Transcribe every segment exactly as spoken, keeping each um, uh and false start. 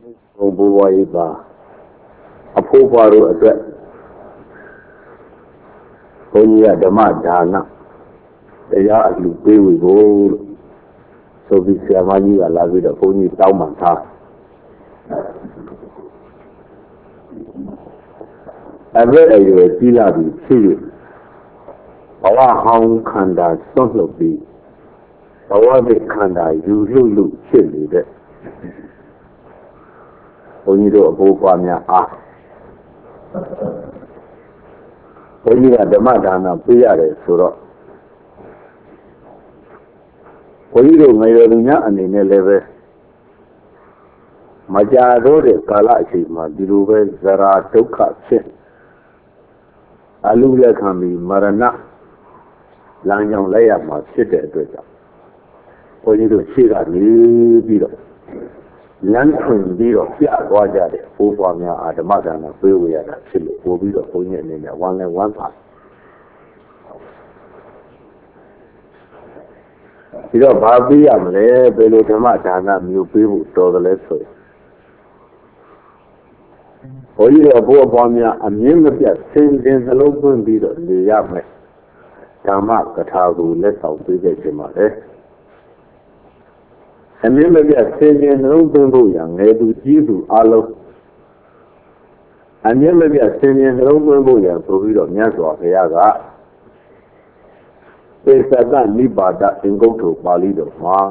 Buwaiba, a Pobaru address. Only at the Madana, they are at Lupe with gold. So this Yamani, I love it, a pony Taumata. I read a U S Dilabi, Chili. Our home Kanda, son of the our Kanda, you look chilly. Only do a Bopamia ah. Only at the Madana, Piare, Suro. Only do Mayorina and in a level. Majaro de Kalachi, Madiruve, Zara, Toka, Chin. Aluya can be Marana. Langyong Laya must sit at the Only do Shira, Nibido. Lanton Biro, Pia Guaja, Upamia at the Madana, we are at Chile, will be the Pony in one and one part. You know, Barbie, I'm there, below the Madana, new people to the left way. Only a Boabamia, a Nimia, same in the local beetle, the Yame. Tama, Katagu, let out the Jimare. And remember, we are saying in the local young, Edu Jibu, Alo. And remember, we are saying in the local young, Provido, Nyaswa, Yaga. They said that Nibada and go to Palido.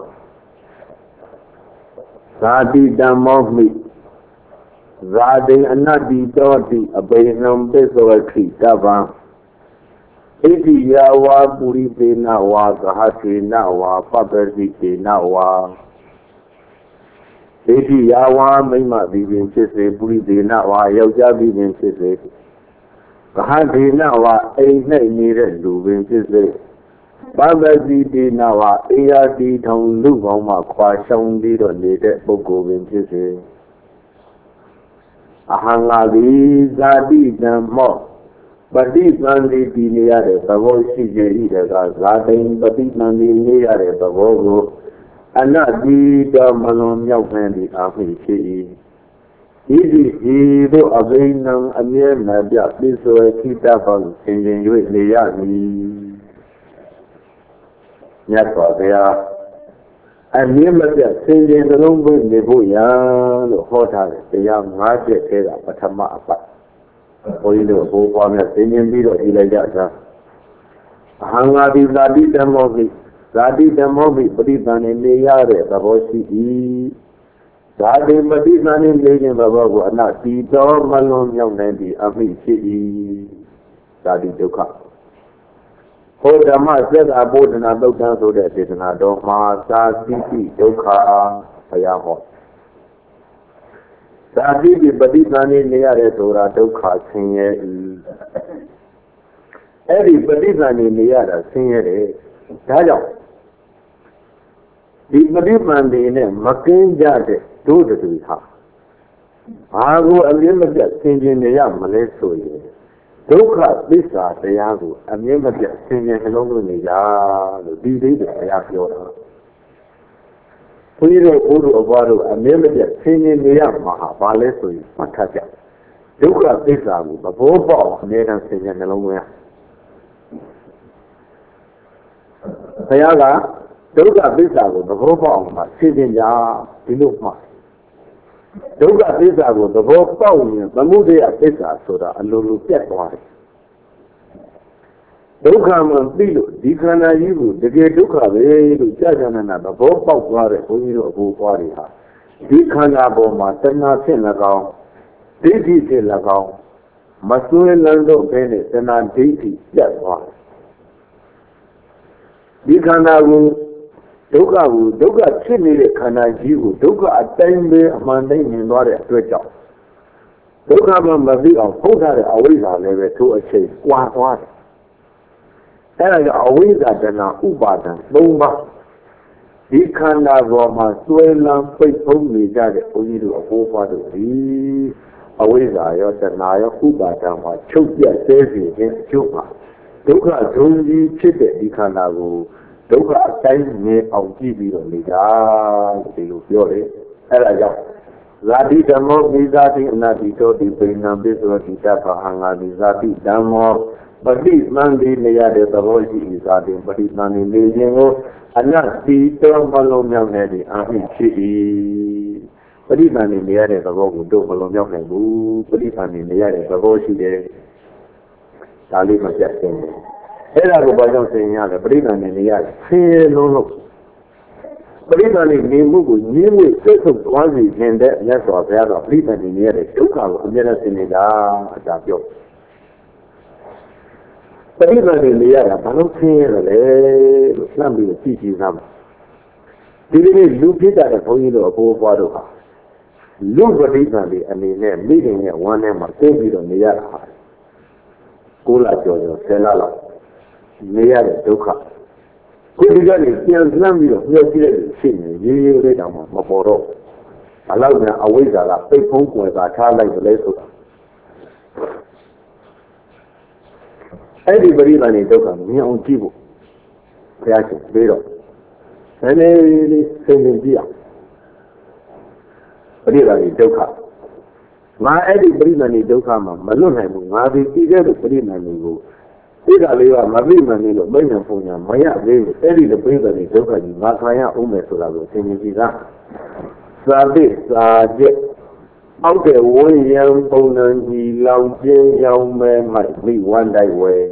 Sadi Damov me. Zading anadi doti abainam besoati tava. Iti yawa puri pe nawa gahati nawa paperti pe nawa. Iti yawa maima bibin chise puri pe nawa yauja bibin chise. Gahati nawa aina nire lubin chise. Paperti pe nawa ayati thong lubama kwa shang diro nede boko bin chise. Ahangadi Zadi Damo Badi Nandi Dinia, the Voici, the Zadin, Badi Nandi Nia, the Vogo, and not the Manon Yawandi Afichi. Easy hero of Rainam and near Nadia, this way keep up on changing with the Yami. Yaka, they are. And remember that saying the long way in the Boyan, the hotel, the young market, but a map. Only the whole family singing video, Ilaja. Hangadi Zadi Damovi, Zadi Damovi, Badisan in the yard, the Bosi, Zadi Badisan in the Babu, and not the dog Malon young lady, Amici, Zadi Duka. For the master, I bought an adult so that it is an adult master, Sisi, Doka, Ayaho. Sadi, but this money near it or a Doka singer. Everybody near a singer. Tayo. The Madiman in Makin Jade, do the to her. I go a little bit singing the young Malay. Doka, this are the Yago, and never get singing along in the yard, the B D, the Ayakura. Puro Uru Ovaru, and never get singing the Yamaha, Balesu, Mataja. Doka, this are the Bobo, near singing along with Ayaga, Doka, this are the Bobo, sitting yard, Piluma. Doga Pisa was the whole phone, the movie at Pisa, so that a little get one. Doga and Pilo, Dicana you, the gay Duka, the Jagan and the whole pop water, who you know who party her. Dicana Boma, Tana Senagal, Diti Senagal, Masui Lando Bennett, and I'm Diti, that one. Dicana Doga, Doga, Chimney, Kanaji, Doga, a time there, a Monday in North Africa. Doga, Mavi, or Hoda, always are never to a chase, what, what? And I always at the Ubatan, Bomba. He can't have Roma, Swellam, Face only that only to a whole part of the always are your Naya Ubatan, or Chokia, Sevi, against Chupa. Doga, Jonesy, Chipet, he can't have. Doga time me au G B on the yard, the Fiore, and I got Zati Dhammo Vizati Anatito Di Pina Biswati Tapa Hangadi Zati Dhammo Pati Mandi Niyade Tavoji Izati Pati Mandi Niyingo Anatito Malomyang Nedi Ahi Chi Pati Mandi Niyade Tavogu Do Malomyang Nebu Pati Mandi Niyade Tavoji De Tali Majak Senge Era Gubajang Senyale Pati Mandi Niyade Fie Lolo Believing in Nimu, Nimu, Second one is in that, yes, or the other, believing in the other, two comes in the Dabio. Believing in the other, I don't care, the Slamby teaches them. Didn't look it at a point of water. Look what is on the and the meeting at one end, but take it on the other. Kula Jojo, Selala, near the Duka. Kuligani kian zambio hiyo kile chini yeye ile kama maporo alafu na aweza la pepo kwa zakala ile so everybody bani doka ni on jibu yake bero ene ni sendia bari bani doka ma everybody bani doka ma malun hai mu ma bi ti ke bari bani ko Ida Leva Marina Nilo, Bayan Funya, Maya, Eddie the Prince of the Jokaji, Makaya, Ume Sulago, Sinizida. Sabi, Sajet, out there, one young opponent, he lounged young man might be one day way.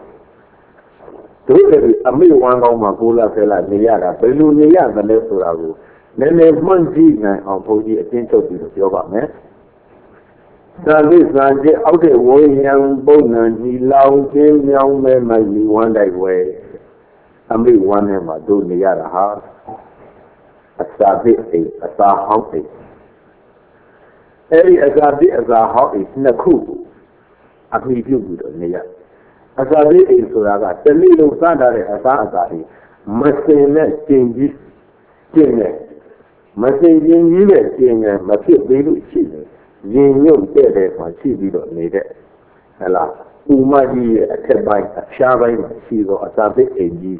To it, a me one of Makula Fella, Niara, Pelunia, the Nesurago. Then there's one G on Podi, a tinto to the Yoga man. Sabi Sajet, out there, one young opponent, he lounged young man might be one day way. A me one him, I do Niara house. A Sabi, a Sahabi. Every Azabi as a hot is Naku. A preview good on Nia. Azabi is Suraga, the little Sadare Azabi, Masin changes, Jingle. Masin Jingle, Jingle, Masin Bilu Chile. Jingle dead for Chibido needed. Ella, Umaji, a Tebai, a Shabai, Chigo, Azabi, a G.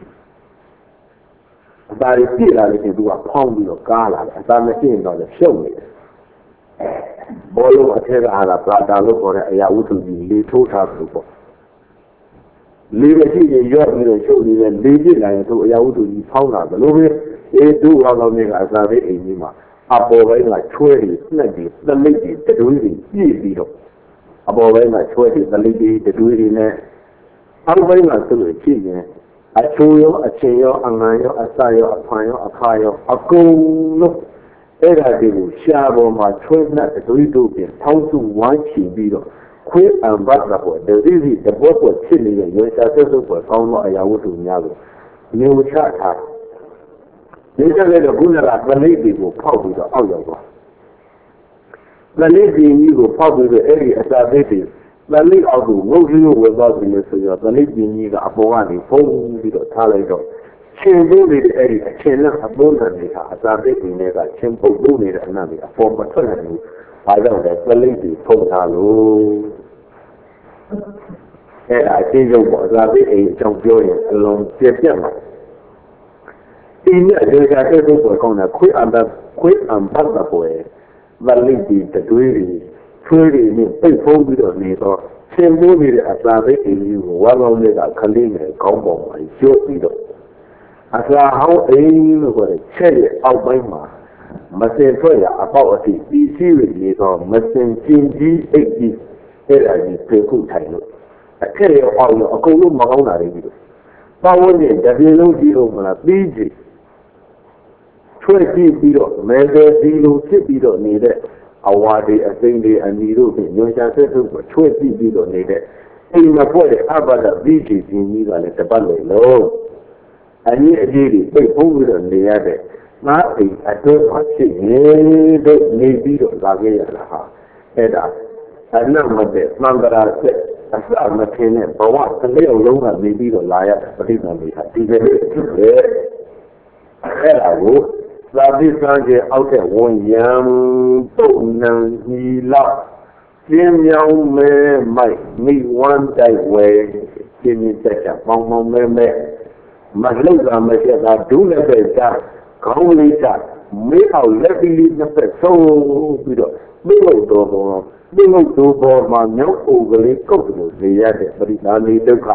But it's still a little do a pound of gala, as I'm saying on the show. Bolo atera ala prata lo kore aya utu di le tota supo. Libe chi ye yo mi lo show ni le le ji lai to aya utu di phao na lo be e du wa lo ne ga sa be ai ni ma apo bai la chwe ri snat di the lit di the dui ri yi bi do apo bai la chwe di the lit di the dui ri ne au bai la so lo chi yin a chu yo a chen yo a ngan yo a sa yo a phan yo a kha yo a kong lo Era devo shabo ma chwena the dito bin tausu wanchi bido kwe ambata po the rizi the boko chili yo sa so po kauno aya wutu nyago ni ucha tha ni sa le do buna la balai bi ko phau bi do aw yaw ko balai bi ni ko phau bi do eri asa be bi balai aw ko wo ri yo wa ba bi so yo balai bi ni ga apo ga ni phou bi do tha lai do Chin Booty Eddie, a chin of a bonnet, as I did in there, Chin Booty and Nami, a form of maternity. I don't have the lady, Pongalo. And I think it was a bit a jump joy along September. In the day, I on a quick and a quick and passable the lady, the greedy, pretty, faithful with a neighbor. Chin Booty as I did in you, one only a Kalina, combo, and short needle. As I how aim for a cherry out by my Masin Toya about it, be seriously or Masin Jinji eighty, here I be Peku Taino. A cherry of all a Kulu Mauna review. Power in the Vilo Zero on a B G. Twenty below, Mega Zero Tipido needed. Awadi a Sindi and Nido in Yosha Settle for twenty below needed. In my boy, Abada B G in Niva at the Ballet low. And yet, really, they hold it on the other. Nothing, I don't want to say, don't need to be like a head up. And now, my dear, Mangara said, I saw my kin, but what the little longer may be the liar, but it's only a bit. Hello, Rabbi Sanjay out there one young, don't he love. Jim young man might meet one day where Jimmy said, Mong Mong Man. Maslow Masha do never that, Kongli that, mấy ảo lẽ đi nó phải sâu bây giờ mấy người đó mà mấy người đó mà nhớ ô cái lấy cốc được gì ra để phải là đi đâu cả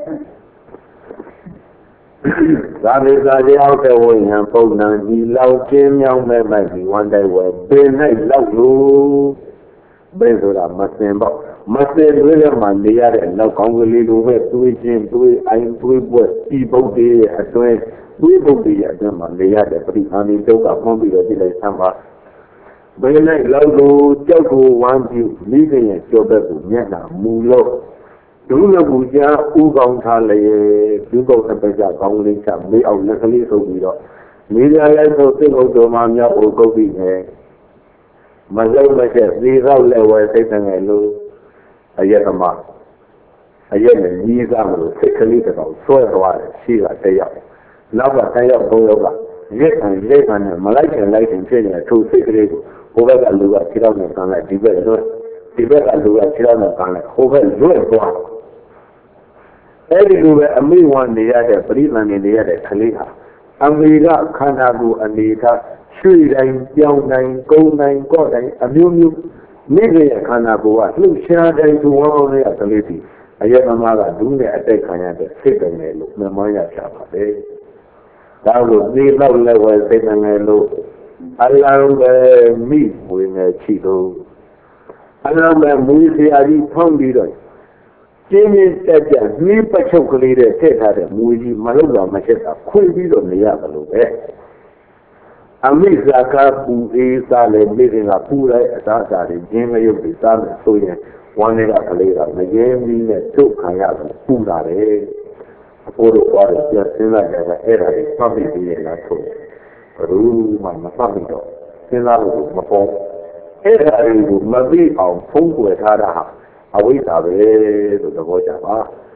ra bây giờ thì ao cái hồi hàng phong nàng đi lâu kiếm nhau mấy mấy thì quan đại về bên này lâu luôn bên rồi là mất tiền bảo mất tiền rồi là mà đi ra để lâu con người đi luôn về tôi chim tôi anh tôi buồn đi bao đi à tôi tôi bao đi à nhưng mà đi ra để phải là đi đâu cả không bị rồi thì lại tham gia bên này lâu luôn cháu cô quan chiếu lý cái này cho bé cũng nhẹ là mù lô đúng là bùi cha u công thà lại chúng tôi sẽ bây giờ công lý chậm mấy ông nó lý số gì đó lý ra lấy số tiền ông tôi mang nhau ô câu bị này mà lâu mà sẽ đi rau leo về xây thành ngày luôn ở đây mà ở đây mình đi ra mà sẽ cái lý cái đó xóa qua xí là thế nào nó là thế nào không đâu cả giết thằng giết thằng này mà lấy tiền lấy tiền trên này thu xí cái gì hôm nay cả lúa chỉ đâu này còn lại đi về rồi đi về cả lúa chỉ đâu này còn lại hôm nay rồi quaအဲ့ဒီလိုပဲအမိဝန်နေရတဲ့ပရိသန်နေရတဲ့ကလေးဟာအမေကခန္ဓာကိုယ်အနေထားရွှေတိုင်းပြောင်းတိုင်းကုန်းတိုင်းကော့တိုင်းအမျိုးမျိုးမိခင်ရဲ့ခန္ဓာကိုယ်ကလှုပ်ရှားတိုင်းသူဝေါင်းရဲ့ကလေးစီအယက်သမားကဒူးနဲ့အတိတ်ခံရတဲ့စိတ်တယ်လို့မမောရချပါတယ်။ဒါကိုဒီလောက်လည်းဝယ်စိတ်တယ်လို့အလ္လာဟ်ပဲမိဝင်နေချီလို့အလ္လာဟ်ပဲမူစီအကြီးထုံးပြီးတော့ကျင်းကျင်းတက်ကြနှီးပတ်ချုပ်ကလေးတဲ့ထည့်ထားတဲ့မူကြီးမလုံးတော့မချက်တာခွေပြီးတော့နေရတယ်လို့ပဲအမိဇာကပူအေးစားလေမိခင်ကပူလိုက်အသားစားတွေကျင်းမရုပ်တွေစားမယ်ဆိုရင်ဝမ်းတွေကကလေးကမရင်းပြီးနဲ့ထုတ်ခံရတယ်ပူလာတယ်အဖိုးတို့သွားတယ်ပြန်စဉ်းစားတယ်အဲ့ဒါတွေပတ်ပြီးပြီးရလားဆိုဘယ်သူမှမပတ်ပြီးတော့စဉ်းစားလို့မပေါ်အဲ့ဒါတွေကိုမသိအောင်ဖုံးကွယ်ထားတာဟာအဝိဇ္ဇာပဲလို့သဘောကျပါ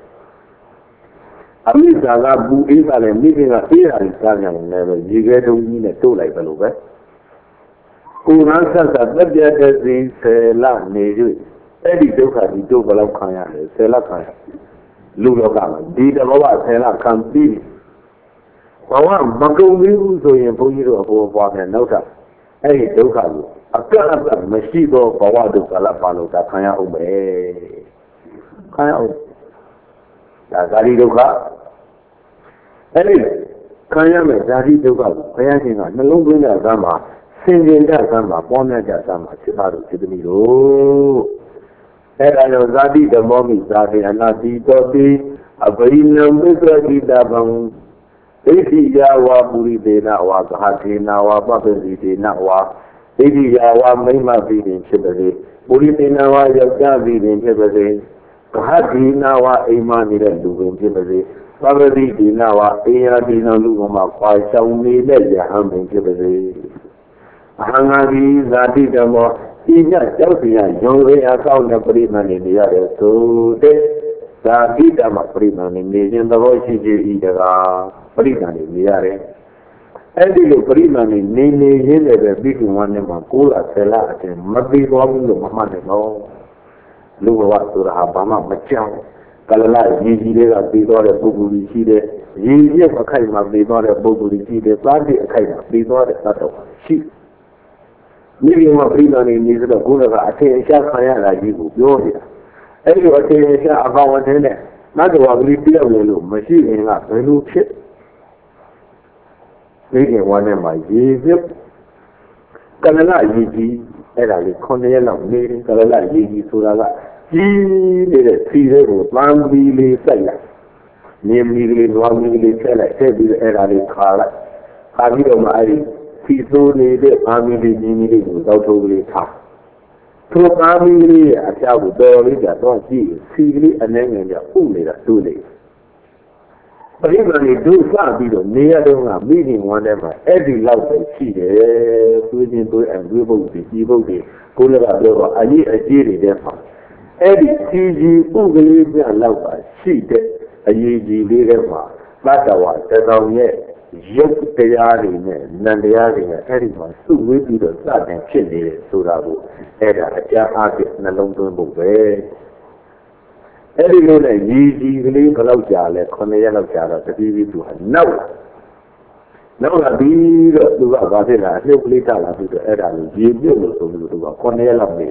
အဝိဇ္ဇာကဘူအေးကလည်းမိခင်ကအေးရတယ်စားကြတယ်လည်းရေခဲတုံးကြီးနဲ့တို့လိုက်ပဲလို့ပဲကိုယ်ကဆက်ဆက်တက်ပြတဲ့စီဆယ်လနေ၍အဲ့ဒီဒုက္ခဒီတို့ဘယ်လောက်ခံရတယ်ဆယ်လခံရလူလောကမှာဒီတဘောကဆယ်လခံပြီးဘဝမကုန်သေးဘူးဆိုရင်ဘုန်းကြီးတို့အပေါ်ပွားမယ်နောက်ထပ်အဲ့ဒီဒုက္ခကိုအကန့်အသတ်မရှိတော့ဘဝဒုက္ခလာပါလို့ဒါခံရအောင်ပဲခံရအောင်ဒါဇာတိဒုက္ခအဲ့ဒီခံရမယ်ဇာတိဒုက္ခကိုဘုရားရှင်ကနှလုံးသွင်းတဲ့ကံမှာစင်ကြင်တဲ့ကံမှာပေါင်းမြတ်တဲ့ကံမှာဖြစ်ပါလို့ဖြစ်သမီးတို့အဲ့ဒါကြောင့်ဇာတိဓမ္မောမိဇာတိအနာတိတောတိအဘိနံဝိသတိတဗံဒိဋ္ဌိယဝါပုရိသေနဝါဂဟထေနဝါပပ္ပတိတေနဝါဒိဋ္ဌိယဝါမိမ္မပြီးရင်ဖြစ်ပါစေပုရိသေနဝါယောက်ျားပြီးရင်ဖြစ်ပါစေဂဟထေနဝါအိမ်မနေတဲ့လူပင်ဖြစ်ပါစေပပ္ပတိတေနဝါအေယတိနလူကမှာခွာရှောင်နေတဲ့ယဟန်ပင်ဖြစ်ပါစေအဟံငါဒီဇာတိဓမ္မောဤညကြောက်စရာယုံရအကောင့်နဲ့ပရိမဏနေရတယ်ဆိုတဲ့ဇာတိဓမ္မပရိမဏနေခြင်းသဘောရှိခြင်းဤတကားပရိမဏနေရတယ်အဲ့ဒီလိုပရိမဏနေနေနေရင်းလည်းပဲပြီးကွန်နဲ့မှာကိုးလဆယ်လအတင်းမပြီးသွားဘူးလို့မမှတ်နဲ့တော့လူဘဝဆိုတာဘာမှမကြောက်ကလလရည်ကြီးတွေကပြီးသွားတဲ့ပုဂ္ဂိုလ်ကြီးရှိတယ်ရည်ရအခိုက်မှာပြီးသွားတဲ့ပုဂ္ဂိုလ်ကြီးရှိတယ်သားတိအခိုက်မှာပြီးသွားတဲ့သတ္တဝါရှိမိဘမှာပြိမာနေနေဆိုတော့ကိုယ်ကအထင်အရှားခံရတာကြီးကိုပြောနေတာအဲ့ဒီအထင်အရှားအကောင်အထင်းနဲ့နတ်တော်ကလေးတယောက်လည်းလို့မရှိရင်ကဘယ်လိုဖြစ်ဒီကဝမ်းထဲမှာရေပြကလလရေကြီးအဲ့ဒါလေးခုနှစ်ရက်လောက်နေတယ်ကလလရေကြီးဆိုတာကကြီးနေတဲ့စီတွေကိုပန်းပြီးလေးစိုက်လိုက်နေမီလေးနွားမီလေးဆက်လိုက်ဆက်ပြီးအဲ့ဒါလေးခါလိုက်ခါပြီးတော့မှအဲ့ဒီစီဆိုးနေတဲ့အာမီလေးကြီးကြီးလေးကိုတောက်ထိုးကလေးထားထိုအာမီလေးရဲ့အဖျားကိုတော်လေးကတော့ကြည့်စီကလေးအနေငယ်ကဥနေတာတူနေပရိမာဏီဒုစပြီးတော့နေရတော့ကမိခင်ဝမ်းထဲမှာအဲ့ဒီလောက်ပဲရှိတယ်သွေးချင်းသွေးအံသွေးပုတ်ပြီးကြီးပုတ်ပြီးကိုယ်လည်းပြောတော့အကြီးအကြီးတွေတဲ့မှာအဲ့ဒီစီကြီးဥကလေးပြလောက်ပါရှိတဲ့အရေးကြီးလေးတဲ့မှာတတ္တဝတတော်ရဲ့ရုပ်တရားတွေနဲ့နံတရားတွေနဲ့အဲ့ဒီမှာစုဝေးပြီးတော့စတင်ဖြစ်နေတယ်ဆိုတာကိုအဲ့ဒါအကြမ်းအားဖြင့်နှလုံးသွင်းဖို့ပဲအဲ့ဒီလိုနဲ့ရည်ကြီးကလေးဘယ်လောက်ကြာလဲခုနှစ်ရက်လောက်ကြာတော့တတိပိသူဟာနောက်လာနောက်ကပြီးတော့သူကဘာဖြစ်လာအလှုပ်ကလေးထလာပြီးတော့အဲ့ဒါကိုရေပြုတ်လို့ဆိုပြီးတော့သူကခုနှစ်ရက်လောက်နေ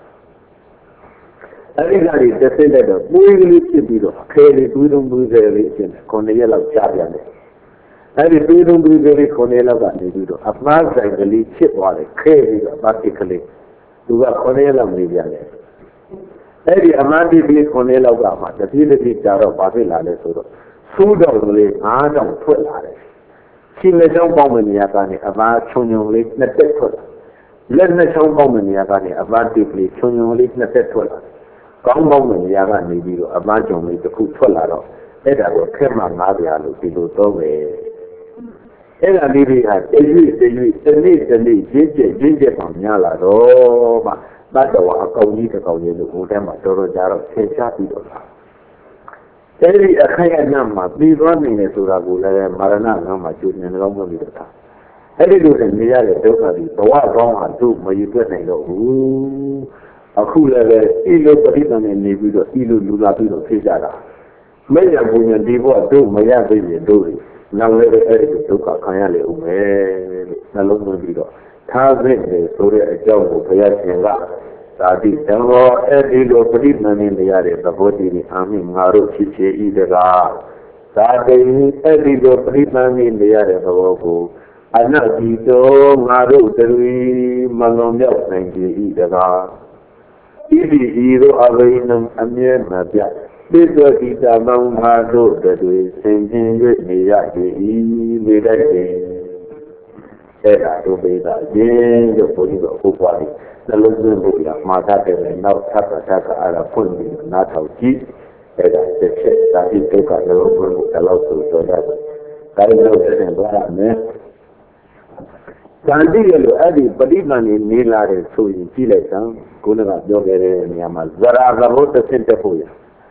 အဲ့ဒီကလေးတစ်သိတဲ့တော့ပွေးကလေးဖြစ်ပြီးတော့အခဲလေးတွေးတုံးတွေးကြလေးဖြစ်တယ်ခုနှစ်ရက်လောက်ကြာပြန်တယ်အဲ့ဒီတွေးတုံးတွေးကြလေးခုနှစ်ရက်လောက်ကနေပြီးတော့အမှားဆိုင်ကလေးဖြစ်သွားတယ်ခဲပြီးတော့အမှားတိကလေးသူကခုနှစ်ရက်လောက်နေပြန်တယ်အဲ့ဒီအမှားတိကလေးခုနှစ်ရက်လောက်ကမှတတိတတိကြာတော့ဘာဖြစ်လာလဲဆိုတော့သိုးတော်ကလေးငါးတောင်ထွက်လာတယ်ရှိလက်ချောင်းပေါင်းမနေရကနေအမှားချုံချုံလေးနှစ်တက်ထွက်လာလက်နှစ်ချောင်းပေါင်းမနေရကနေအမှားတိကလေးချုံချုံလေးနှစ်တက်ထွက်လာကောင်းပေါင်းမနေရကနေပြီးတော့အမှားချုံလေးတစ်ခုထွက်လာတော့အဲ့ဒါကိုခက်မှငါးပြားလို့ဒီလိုတော့ပဲအဲ့ဒါလေးတွေဟာတရွေ့တရွေ့တစ်နေ့တစ်နေ့ရင်းကျက်ရင်းကျက်မှများလာတော့မှတတ်တော်အကောင်ကြီးတစ်ကောင်ကြီးလို့ဟိုတည်းမှာတော်တော်ကြာတော့ဆင်ရှားပြီးတော့လာအဲ့ဒီအခိုက်အတန့်မှာပြီးသွားနေတယ်ဆိုတာကိုလည်းမာရဏငါးမှာကျူနေတော့မပြီးတော့တာအဲ့ဒီလိုနေရတဲ့ဒုက္ခတွေဘဝကောင်းဟာသူ့မယူသွက်နိုင်တော့ဘူးအခုလည်းပဲဤလိုပရိသတ်နဲ့နေပြီးတော့ဤလိုလူလာပြီးတော့ဖြစ်ကြတာမရဘူးညဒီဘဝတို့မရသေးရင်တို့နောက်လည်းပဲအဲ့ဒီဒုက္ခခံရလေဦးမယ်လို့နှလုံးသွင်းပြီးတော့ထားသိတယ်ဆိုတဲ့အကြောင်းကိုဘုရားရှင်ကသာတိတံဘောအဲ့ဒီလိုပရိသတ်နဲ့နေရတဲ့သဘောတည်းအာမိငါတို့ဖြစ်ချေဤတကားသာတိအဲ့ဒီလိုပရိသတ်နဲ့နေရတဲ့သဘောကိုအနတ်ဒီတော်ငါတို့တရီမလွန်မြောက်နိုင်ကြဤတကားဤဒီဤတို့အဘိနံအမြဲမပြတ်ပိဿတိတမောင်ငါတို့တွေဆင်ခြင်၍နေရ၏နေတတ်တယ်အဲ့ဒါတို့ပိဿခြင်းတို့ဘုရားတို့ဟုတ်ပါလိမ့်နှလုံးသွင်းဖို့ရမှာတတ်တယ်နောက်ထပ်ထပ်အဲ့ဒါဖွင့်ပြီးနားထောင်ကြည့်အဲ့ဒါတစ်ချက်ဒါဒီဒုက္ခလုံးဘုရားလောက်ဆိုတော့ဒါလည်းတော့ပြန်သွားရမယ်ဇာတိရလို့အဲ့ဒီပဋိပန္နေနေလာတယ်ဆိုရင်ကြည့်လိုက်စမ်းကိုယ်ကပြောခဲ့တဲ့နေရာမှာဇရာသဘောတစ်ဆင့်တက်ဖို့ရ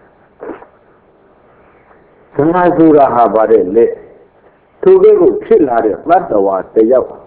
သမာဆိုတာဟာဗါတဲ့လက်သူကကိုဖြစ်လာတဲ့သတ္တဝါတယောက်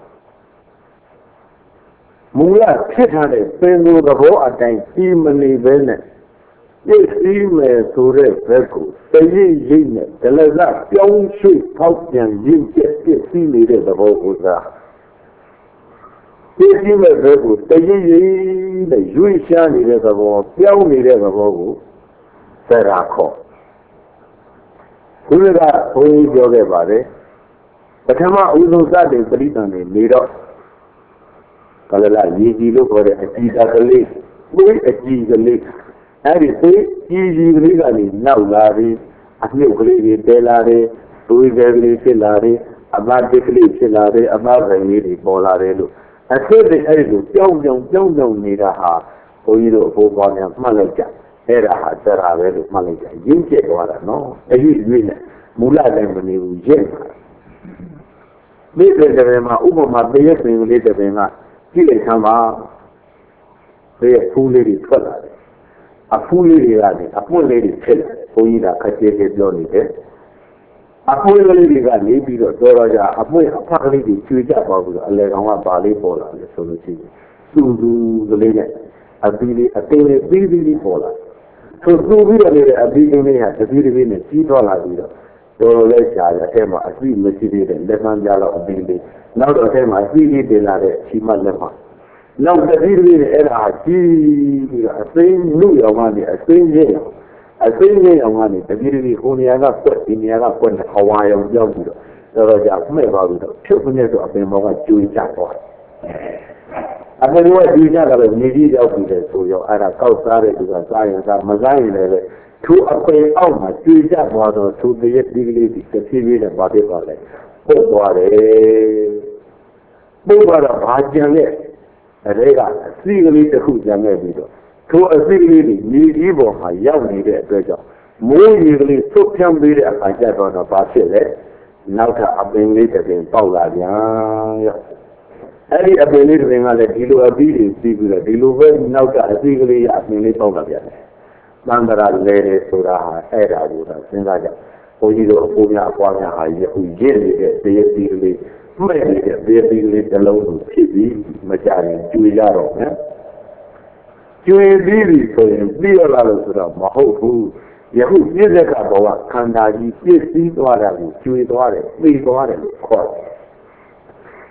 မူလဖြစ်ထားတဲ့ပင်ကိုယ်သဘောအတိုင်းပြီးမနေဘဲနဲ့ပြည့်စည်မယ်ဆိုတဲ့ဘက်ကိုတရိပ်ရိပ်နဲ့ဒလကပြောင်းရွှေ့ဖောက်ပြန်ရင့်ကျက်ပြည့်စည်နေတဲ့သဘောကိုသာပြည့်စည်မဲ့ဘက်ကိုတရိပ်ရိပ်နဲ့ရွေ့ရှားနေတဲ့သဘောပြောင်းနေတဲ့သဘောကိုသရာခေါ်ဘုရားကဘုန်းကြီးပြောခဲ့ပါတယ်ပထမဥဆုံးစတဲ့ပရိသတ်တွေနေတော့ကလလရည်ကြည်လို့ခေါ်တဲ့အကြည်ကလေးပွေးအကြည်ကလေးအဲ့ဒီပွေးကြည်ကြည်ကလေးကနေနောက်လာပြီးအမြုပ်ကလေးတွေတဲလာတယ်ပွေးကလေးဖြစ်လာတယ်အမတိကလေးဖြစ်လာတယ်အမဘယ်လေးတွေပေါ်လာတယ်လို့အဖြစ်တွေအဲ့ဒီလိုကြောင်းကြောင်းကြောင်းကြောင်းနေတာဟာဘုန်းကြီးတို့အဖို့ပေါ်များမှတ်လိုက်ကြအဲ့ဒါဟာစရာပဲလို့မှတ်လိုက်ကြရင်းကျက်သွားတာနော်အရွေ့ရွေ့နဲ့မူလလည်းမနေဘူးရင့်မိတဲ့တပင်မှာဥပမာပေးရပင်လေးတပင်ကကြည့်လိုက်ဆမ်းပါပေးရဖူးလေးတွေထွက်လာတယ်အဖူးလေးတွေကနေအပွင့်လေးတွေဖြစ်လာတယ်ဘုန်းကြီးကခက်သေးသေးပြောနေတယ်အပွင့်လေးတွေကနေပြီးတော့တော်တော်ကြာအပွင့်အဖက်ကလေးတွေကျွေးကြပါဘူးဆိုအလဲကောင်ကပါလေးပေါ်လာတယ်ဆိုလို့ရှိရင်သူ့သူကလေးနဲ့အပီးလေးအသေးလေးပြီးပြီးလေးပေါ်လာဆိုသူ့ပြီးတော့လေအပီးလေးဟာတပီးတပီးနဲ့ကြီးသွားလာပြီးတော့တော်တော်လေးရှားရအဲ့မှာအပီးမရှိသေးတဲ့လက်မှန်ကြတော့အပီးလေးနောက်တော့အဲ့မှာအပီးလေးတင်လာတဲ့ချီမလက်မှနောက်တပီးတပီးနဲ့အဲ့ဒါကြီးပြီးတော့အသိလူရောင်ကနေအသိရင်းအသိရင်းရောင်ကနေတပီးတပီးဟိုနေရာကကွက်ဒီနေရာကကွက်နဲ့အဝါရောင်ပြောက်ပြီးတော့တော်တော်ကြာမှဲ့သွားပြီးတော့ဖြုတ်ခွင့်ဆိုအပင်ပေါ်ကကျွေးကြသွားအပင်ကကျွေးကြတာပဲနေကြီးရောက်ပြီးတယ်ဆိုရောအဲ့ဒါကောက်စားတဲ့သူကစားရင်စားမစားရင်လည်းသူအပင်အောက်မှာကျွေးကြသွားတော့သူတည်းဒီကလေးဒီတစ်ဖြည်းဖြည်းနဲ့ပါပြသွားတယ်ပို့သွားတယ်ပို့သွားတော့ဘာကြံလဲအဲ့ဒါကအစီကလေးတစ်ခုကြံခဲ့ပြီးတော့သူအစီကလေးတွေမြေကြီးပေါ်မှာရောက်နေတဲ့အတွက်ကြောင့်မိုးရေကလေးသုတ်ဖြန်းပေးတဲ့အခါကျတော့ဘာဖြစ်လဲနောက်ထပ်အပင်လေးတစ်ပင်ပေါက်လာပြန်ရောအဲ့ဒီအပင်လေးတစ်ပင်ကလည်းဒီလိုအပြီးတွေစီးပြီးတော့ဒီလိုပဲနောက်ထပ်အစီကလေးရအပင်လေးပေါက်လာပြန်တယ်သံဃာလဲတယ်ဆိုတာဟာအဲ့ဒါကိုတော့စဉ်းစားကြဘုန်းကြီးတို့အဖိုးများအပွားများဟာယခုရင့်နေတဲ့တရားစီကလေးမှဲ့နေတဲ့တရားစီကလေးတစ်လုံးကိုဖြစ်ပြီးမကြရင်ကျွေးရတော့မယ်ကျွေးပြီးပြီဆိုရင်ပြီးရလာလို့ဆိုတော့မဟုတ်ဘူးယခုပြည့်စက်ကဘဝခန္ဓာကြီးပြည့်စည်သွားတာကိုကျွေးသွားတယ်သိသွားတယ်လို့ခေါ်တယ်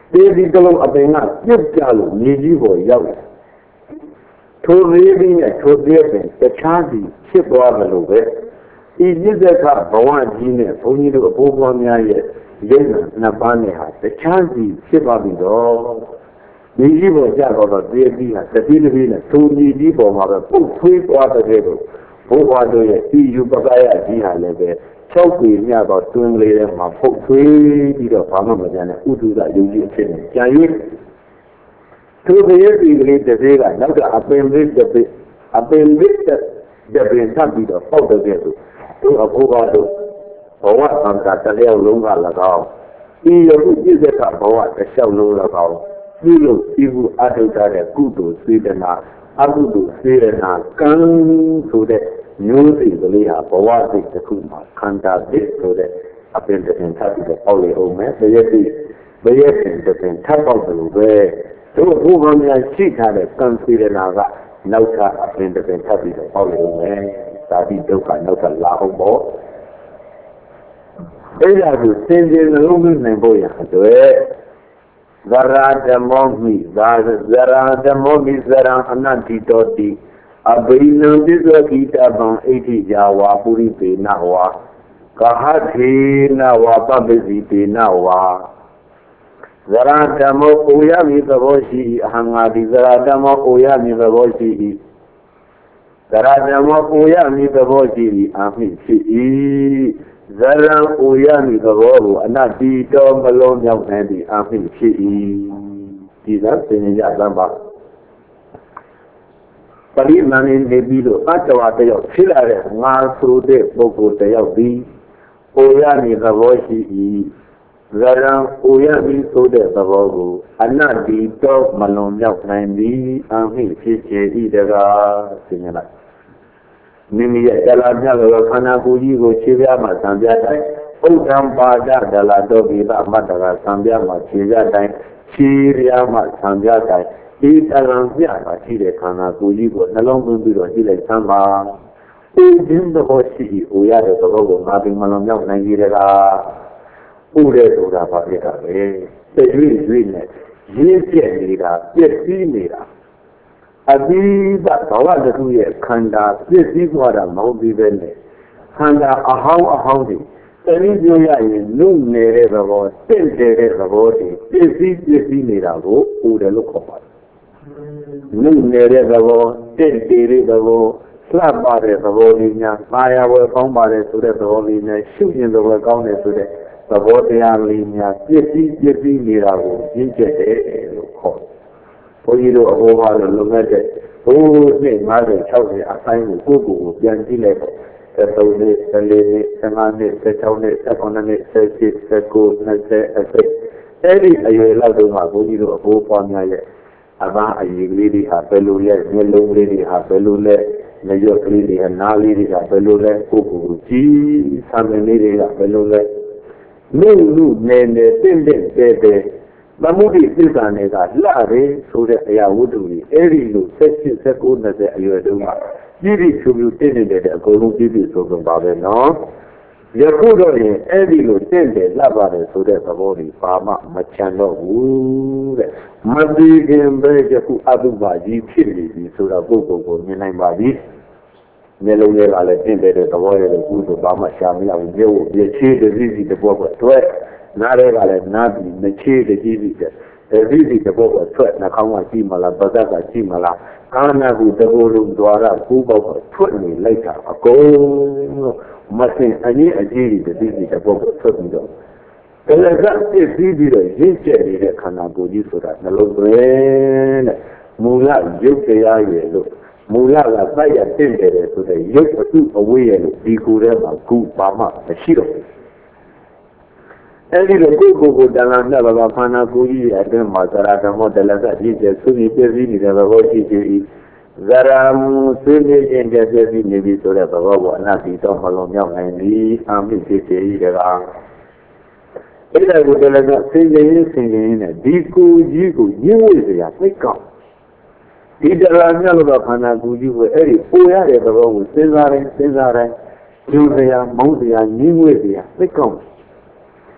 ဒီကလုံးအပင်ကပြစ်ကြလို့မြေကြီးပေါ်ရောက်တယ်ထိုသေးပြီးနဲ့ထိုသေးပင်တခြားစီဖြစ်သွားတယ်လို့ပဲဤပြစ္ဆကဘဝကြီးနဲ့ဘုန်းကြီးတို့အဖိုးဘွားများရဲ့ရုပ်နှစ်ပါးနဲ့ဟာတခြားစီဖြစ်သွားပြီးတော့မြေကြီးပေါ်ကျတော့သေးပြီးဟာတတိတပိနဲ့ထိုမြေကြီးပေါ်မှာပဲပုတ်ထွေးသွားတဲ့လို့ဘုရားတို့ရဲ့ဤယူပကရကြီးဟာလည်းပဲ၆ပေမြတ်သောတွင်ကလေးထဲမှာပုတ်ထွေးပြီးတော့ဘာမှမကြမ်းတဲ့ဥဒုဒယုံကြည်အဖြစ်နဲ့ကြံ၍ထိုကလေးဒီကလေးတစ်သေးကနောက်ကအပင်လေးတစ်ပိအပင်လေးတစ်ပင်ဆက်ပြီးတော့ပေါက်တဲ့ကဲ့သို့သူအဖို့ပါတို့ဘဝသံဃာတလျောက်လုံးက၎င်းဤယခုပြည့်စက်ကဘဝတစ်လျှောက်လုံး၎င်းပြုလို့ဤခုအထုတာတဲ့ကုသိုလ်စေတနာအကုသိုလ်စေတနာကံဆိုတဲ့မျိုးစိတ်ကလေးဟာဘဝစိတ်တစ်ခုမှာခန္ဓာသစ်ဆိုတဲ့အပင်တစ်ပင်ထပ်ပြီးတော့ပေါက်လေအောင်မယ်ဘယက်တိဘယက်ပင်တစ်ပင်ထပ်ပေါက်တယ်လို့ပဲတို့ဘုရားများရှိထားတဲ့ကံစေတနာကနောက်ထပ်အပင်တစ်ပင်ထပ်ပြီးတော့ပေါက်လေအောင်မယ်သာတိဒုက္ခနောက်ထပ်လာအောင်ပေါ့အဲ့ဒါကိုသင်္ကြန်လုံးမနိုင်ဖို့ရတဲ့ဇရာဓမ္မောမိဇာဇရာဓမ္မောမိဇရံအနတ္တိတောတိအဘိနံပစ္စကိတပံဣတိယာဝါပုရိပေနဝါကဟထေနဝါပပစီပေနဝါဇရာဓမ္မောအိုရမည်သဘောရှိ၏အဟံငါတိဇရာဓမ္မောအိုရမည်သဘောရှိ၏ဇရာဓမ္မောအိုရမည်သဘောရှိ၏အာမိဖြစ်၏ဇရံအိုရမည်သဘောကိုအနတ္တိတောမလုံးမြောက်နိုင်သည့်အာမိဖြစ်၏ဒီသာသင်ရသံပါပရိမဏိနေပြီးတော့အတ္တဝတယောက်ဖြစ်လာတဲ့ငါဆိုတဲ့ပုဂ္ဂိုလ်တယောက်သည်အိုရမည်သဘောရှိ၏ဇရံအိုရမည်ဆိုတဲ့သဘောကိုအနတ္တိတောမလုံးမြောက်နိုင်သည်အာမိဖြစ်စေ၏တကားသင်ရလိုက်မိမိရဲ့တလာမြတ်လောခန္ဓာကိုယ်ကြီးကိုခြေပြားမှာသံပြတိုင်းဥဒ္ဓံပါဒဒလာတောပိသမတ္တရာသံပြားမှာခြေပြားတိုင်းခြေပြားမှာသံပြားတိုင်းဒီတလံပြတာရှိတဲ့ခန္ဓာကိုယ်ကြီးကိုနှလုံးသွင်းပြီးတော့ကြည့်လိုက်သမ်းပါဥဒင်းသဘောရှိ၏အိုရတဲ့သဘောကိုငါပင်မလုံးမြောက်နိုင်ကြီးတကားဥတဲ့ဆိုတာပါပြတာပဲတရွေ့ရွေ့နဲ့ရင်းပြက်နေတာပြည့်စည်နေတာအဘိဓဘဝတခုရဲ့ခန္ဓာပြည့်စည်သွားတာမဟုတ်သေးပဲနဲ့ခန္ဓာအဟောင်းအဟောင်းတွေတနည်းပြောရရင်နုနေတဲ့သဘောတင့်တယ်တဲ့သဘောတွေပြည့်စည်ပြည့်စည်နေတာကိုပူတယ်လို့ခေါ်ပါတယ်နုနေတဲ့သဘောတင့်တယ်တဲ့သဘောလှပတဲ့သဘောလေးများမာယာဝယ်ကောင်းပါတယ်ဆိုတဲ့သဘောလေးနဲ့ရှုရင်သဘောကောင်းတယ်ဆိုတဲ့သဘောတရားလေးများပြည့်စည်ပြည့်စည်နေတာကိုရင်းချက်တယ်လို့ခေါ်ဘုန်းကြီးတို့အဘောပါလို့လုံခဲ့တဲ့ဘိုးနှစ်၅၀ ၆၀အဆိုင်ကိုကိုယ့်ကိုယ်ကိုပြန်ကြည့်လိုက်တော့သုံးနှစ်၁၄နှစ်၁၅နှစ်၁၆နှစ်၁၉နှစ်၁၈ ၁၉ ၂၀အစိတ်အဲ့ဒီအရွယ်လောက်တုန်းကဘုန်းကြီးတို့အဘောပွားများရဲ့အပန်းအည်ကလေးတွေဟာဘယ်လိုလဲမျက်လုံးလေးတွေဟာဘယ်လိုလဲမျက်ရွက်ကလေးတွေဟာနားလေးတွေကဘယ်လိုလဲကိုယ့်ကိုယ်ကိုကြည့်ဆံမင်းလေးတွေကဘယ်လိုလဲလူလူနေနေတင့်တင့်တဲတဲသမုဒိသစ္စာနဲ့ကလှတယ်ဆိုတဲ့အရာဝတ္ထုကြီးအဲ့ဒီလို၁၈ ၁၉ ၂၀အရွယ်တုန်းကပြည့်ပြည့်စုံစုံတင့်နေတဲ့အကုန်လုံးပြည့်ပြည့်စုံစုံပါပဲနော်ယခုတော့ရင်အဲ့ဒီလိုတင့်တယ်လှပါတယ်ဆိုတဲ့သဘောကြီးဘာမှမချမ်းတော့ဘူးတဲ့မသိခင်ပဲယခုအတုပါကြီးဖြစ်နေပြီဆိုတော့ပုဂ္ဂိုလ်ကိုမြင်နိုင်ပါပြီမျက်လုံးလေးကလည်းတင့်တယ်တဲ့သဘောရဲ့ကုသိုလ်ဘာမှရှာမရဘူးရုပ်ပြည့်ချေးတစည်းစီတဘောကတွဲနားရဲကလည်းနားပြီးမချေးတကြီးစီတဲ့ဒီစီတဘောကထွက်နှာခေါင်းကကြည့်မလားပါးစပ်ကကြည့်မလားကာနာဟုတဘောလုံးဒွါရကိုပေါက်ကထွက်နေလိုက်တာအကုန်လုံးမစင်အကြီးအကြီးဒီစီစီတဘောကထွက်ပြီးတော့ဒါလည်းကပြည့်စည်ပြီးတော့ရင့်ကျက်နေတဲ့ခန္ဓာကိုယ်ကြီးဆိုတာနှလုံးသွင်းတဲ့မူလရုပ်တရားရဲ့လို့မူလကစိုက်ရတင့်တယ်ဆိုတဲ့ရုပ်အစုအဝေးရဲ့လို့ဒီကိုယ်ထဲမှာကုဘာမှမရှိတော့ဘူးအဲ့ဒီလိုကိုယ်ကိုယ်ကိုတဏှာနဲ့ဘာဘာခန္ဓာကိုယ်ကြီးအတွင်းမှာဇရာဓမ္မောတလကပြည့်ကျဆုပြီးပြည့်စည်နေတဲ့သဘောရှိရှိ၏ဇရာမူဆွေးနွေးခြင်းပြည့်စည်နေပြီဆိုတဲ့သဘောကိုအနတ္တိတော့မလုံးမြောက်နိုင်သည်အာမိဖြစ်စေ၏တကားအဲ့ဒါကိုတလကဆင်ခြင်ရင်းဆင်ခြင်ရင်းနဲ့ဒီကိုယ်ကြီးကိုညှိဝေစရာသိကောက်ဒီတဏှာနဲ့လို့ခန္ဓာကိုယ်ကြီးကိုအဲ့ဒီပူရတဲ့သဘောကိုစဉ်းစားတိုင်းစဉ်းစားတိုင်းကျိုးစရာမုန်းစရာညှိဝေစရာသိကောက်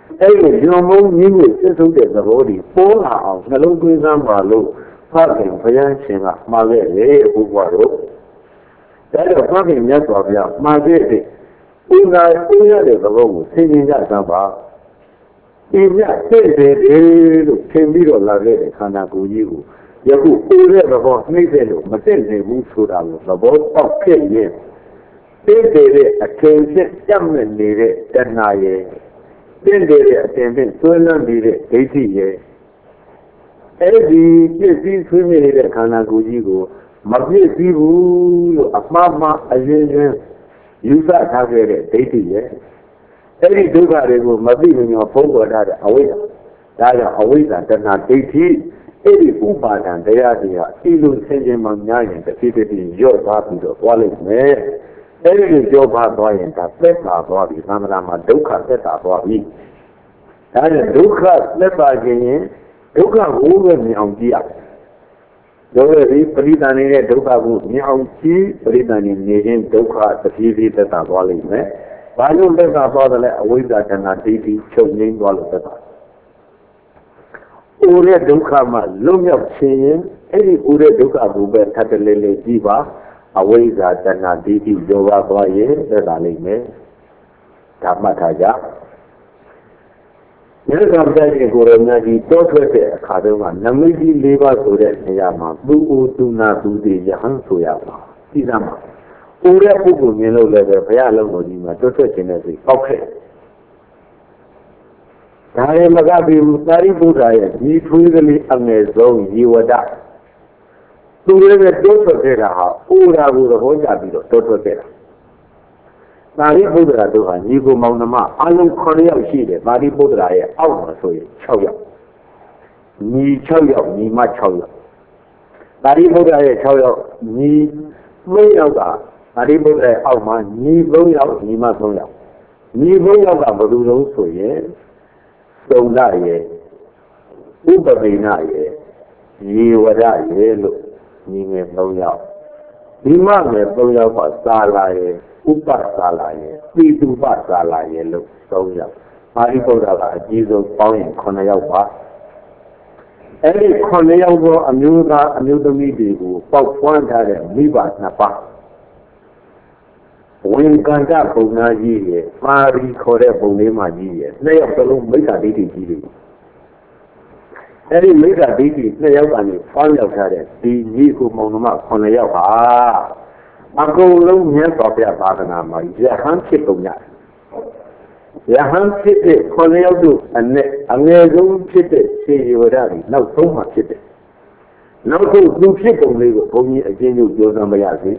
အဲ့ဒီညောင်မုံကြီးကိုစစ်ထုတ်တဲ့သဘောဒီပေါ်လာအောင်နှလုံးသွင်းစမ်းပါလို့ဖခင်ဘုရားရှင်ကမှာခဲ့တယ်အခုကတော့ဒါတော့ဖခင်မြတ်စွာဘုရားမှာခဲ့တဲ့ဥနာဥရတဲ့သဘောကိုသိမြင်ကြစမ်းပါဒီမြတ်သိတယ်လို့ထင်ပြီးတော့လာခဲ့တဲ့ခန္ဓာကိုယ်ကြီးကိုယခုဥတဲ့သဘောနှိမ့်တဲ့လို့မသိနိုင်ဘူးဆိုတာကိုသဘောပေါက်ခဲ့ရင်သိတဲ့အထင်ဖြစ်ကြက်မဲ့နေတဲ့တဏှာရဲ့သိတဲ့အထင်ဖြင့်ဆွဲလန်းနေတဲ့ဒိဋ္ဌိရဲ့အဲ့ဒီပြည့်စည်ဆွေးမြေ့နေတဲ့ခန္ဓာကိုယ်ကြီးကိုမပြည့်စည်ဘူးလို့အမှားမှားအရင်ရင်ယူဆထားခဲ့တဲ့ဒိဋ္ဌိရဲ့အဲ့ဒီဒုက္ခတွေကိုမသိမမျိုးပုံပေါ်ထားတဲ့အဝိဇ္ဇာဒါကြောင့်အဝိဇ္ဇာတဏှာဒိဋ္ဌိအဲ့ဒီဥပါဒံတရားတွေဟာအလိုဆင်းခြင်းမှများရင်တစ်ပြေးပြေးရော့သွားပြီးတော့သွားလိမ့်မယ်အဲ့ဒီလိုကြောပါသွားရင်ဒါသက်သာသွားပြီသံဃာမှာဒုက္ခသက်သာသွားပြီဒါကြောင့်ဒုက္ခသက်သာခြင်းရင်ဒုက္ခကိုပဲမြင်အောင်ကြည့်ရတို့ရဲ့ပရိသန်နေတဲ့ဒုက္ခကိုမြင်အောင်ကြည့်ပရိသန်နေနေခြင်းဒုက္ခတစ်ပြေးပြေးသက်သာသွားလိမ့်မယ်ဘာလို့သက်သာသွားတယ်လဲအဝိဇ္ဇာတဏှာဒိဋ္ဌိချုပ်ငြိမ်းသွားလို့သက်သာဥရဒုက္ခမှလွတ်မြောက်ခြင်းရင်အဲ့ဒီဥရဒုက္ခကိုပဲထပ်တလဲလဲကြည့်ပါအဝိဇ္ဇာတဏှာဒိဋ္ဌိရောပါသွားရင်သက်သာလိမ့်မယ်ဒါမှတ်ထားကြမြတ်စွာဘုရားရှင်ကိုယ်တော်မြတ်ကြီးတောထွက်တဲ့အခါတုန်းကနမိတ်ကြီး၄ပါးဆိုတဲ့နေရာမှာသူ့အိုသူနာသူတွေယဟန်ဆိုရပါသိသမှာဥရပုဂ္ဂိုလ်မြင်လို့လည်းပဲဘုရားလုံးတော်ကြီးမှာတောထွက်ခြင်းနဲ့စိတ်ပေါက်ခဲ့ဒါရင်မကပြီးသာရိပုတ္တရာရဲ့ဒီထွေးကလေးအငယ်ဆုံးဇီဝဒသူလည်းပဲတောထွက်ခဲ့တာဟာဥရာကိုသဘောကျပြီးတော့တောထွက်ခဲ့တာသာရိပုတ္တရာတို့ဟာညီကိုမောင်နှမအလုံးခုနှစ်ယောက်ရှိတယ်သာရိပုတ္တရာရဲ့အောက်မှာဆိုရင်၆ယောက်ညီ၆ယောက်ညီမ၆ယောက်သာရိပုတ္တရာရဲ့၆ယောက်ညီ၃ယောက်ကသာရိပုတ္တရာရဲ့အောက်မှာညီ၃ယောက်ညီမ၃ယောက်ညီ၃ယောက်ကဘယ်သူလုံးဆိုရင်သုံးရရဲ့ဥပပိဏရဲ့ရေဝရရဲ့လို့ညီငယ်၃ယောက်ဒီမငယ်၃ယောက်ကသာလာရဲ့ဥပသာလာရဲ့ပိတုပသာလာရဲ့လို့၃ယောက်ပါဠိပုဒ်ကအကြီးဆုံးပေါင်းရင်9ယောက်ပါအဲ့ဒီ9ယောက်သောအမျိုးသားအမျိုးသမီးတွေကိုပေါက်ဖွားထားတဲ့မိဘနှစ်ပါးဝင်ကန္တပုံနာကြီးရဲ့ပါရီခေါ်တဲ့ပုံလေးမှကြီးရဲ့နှစ်ယောက်စလုံးမိစ္ဆာဒိဋ္ဌိကြီးတွေအဲ့ဒီမိစ္ဆာဒိဋ္ဌိနှစ်ယောက်ကနေဖောင်းရောက်ထားတဲ့ဒီကြီးကိုမောင်နှမ9ယောက်ဟာအကုန်လုံးမြတ်စွာဘုရားသာသနာမှာယဟန်ဖြစ်ပုံရတယ်ယဟန်ဖြစ်တဲ့9ယောက်တို့အနဲ့အငယ်ဆုံးဖြစ်တဲ့စေရဝရတွေနောက်ဆုံးမှဖြစ်တယ်နောက်ဆုံးသူဖြစ်ပုံလေးကိုဘုန်းကြီးအကျဉ်းချုပ်ပြောစမ်းမရစေ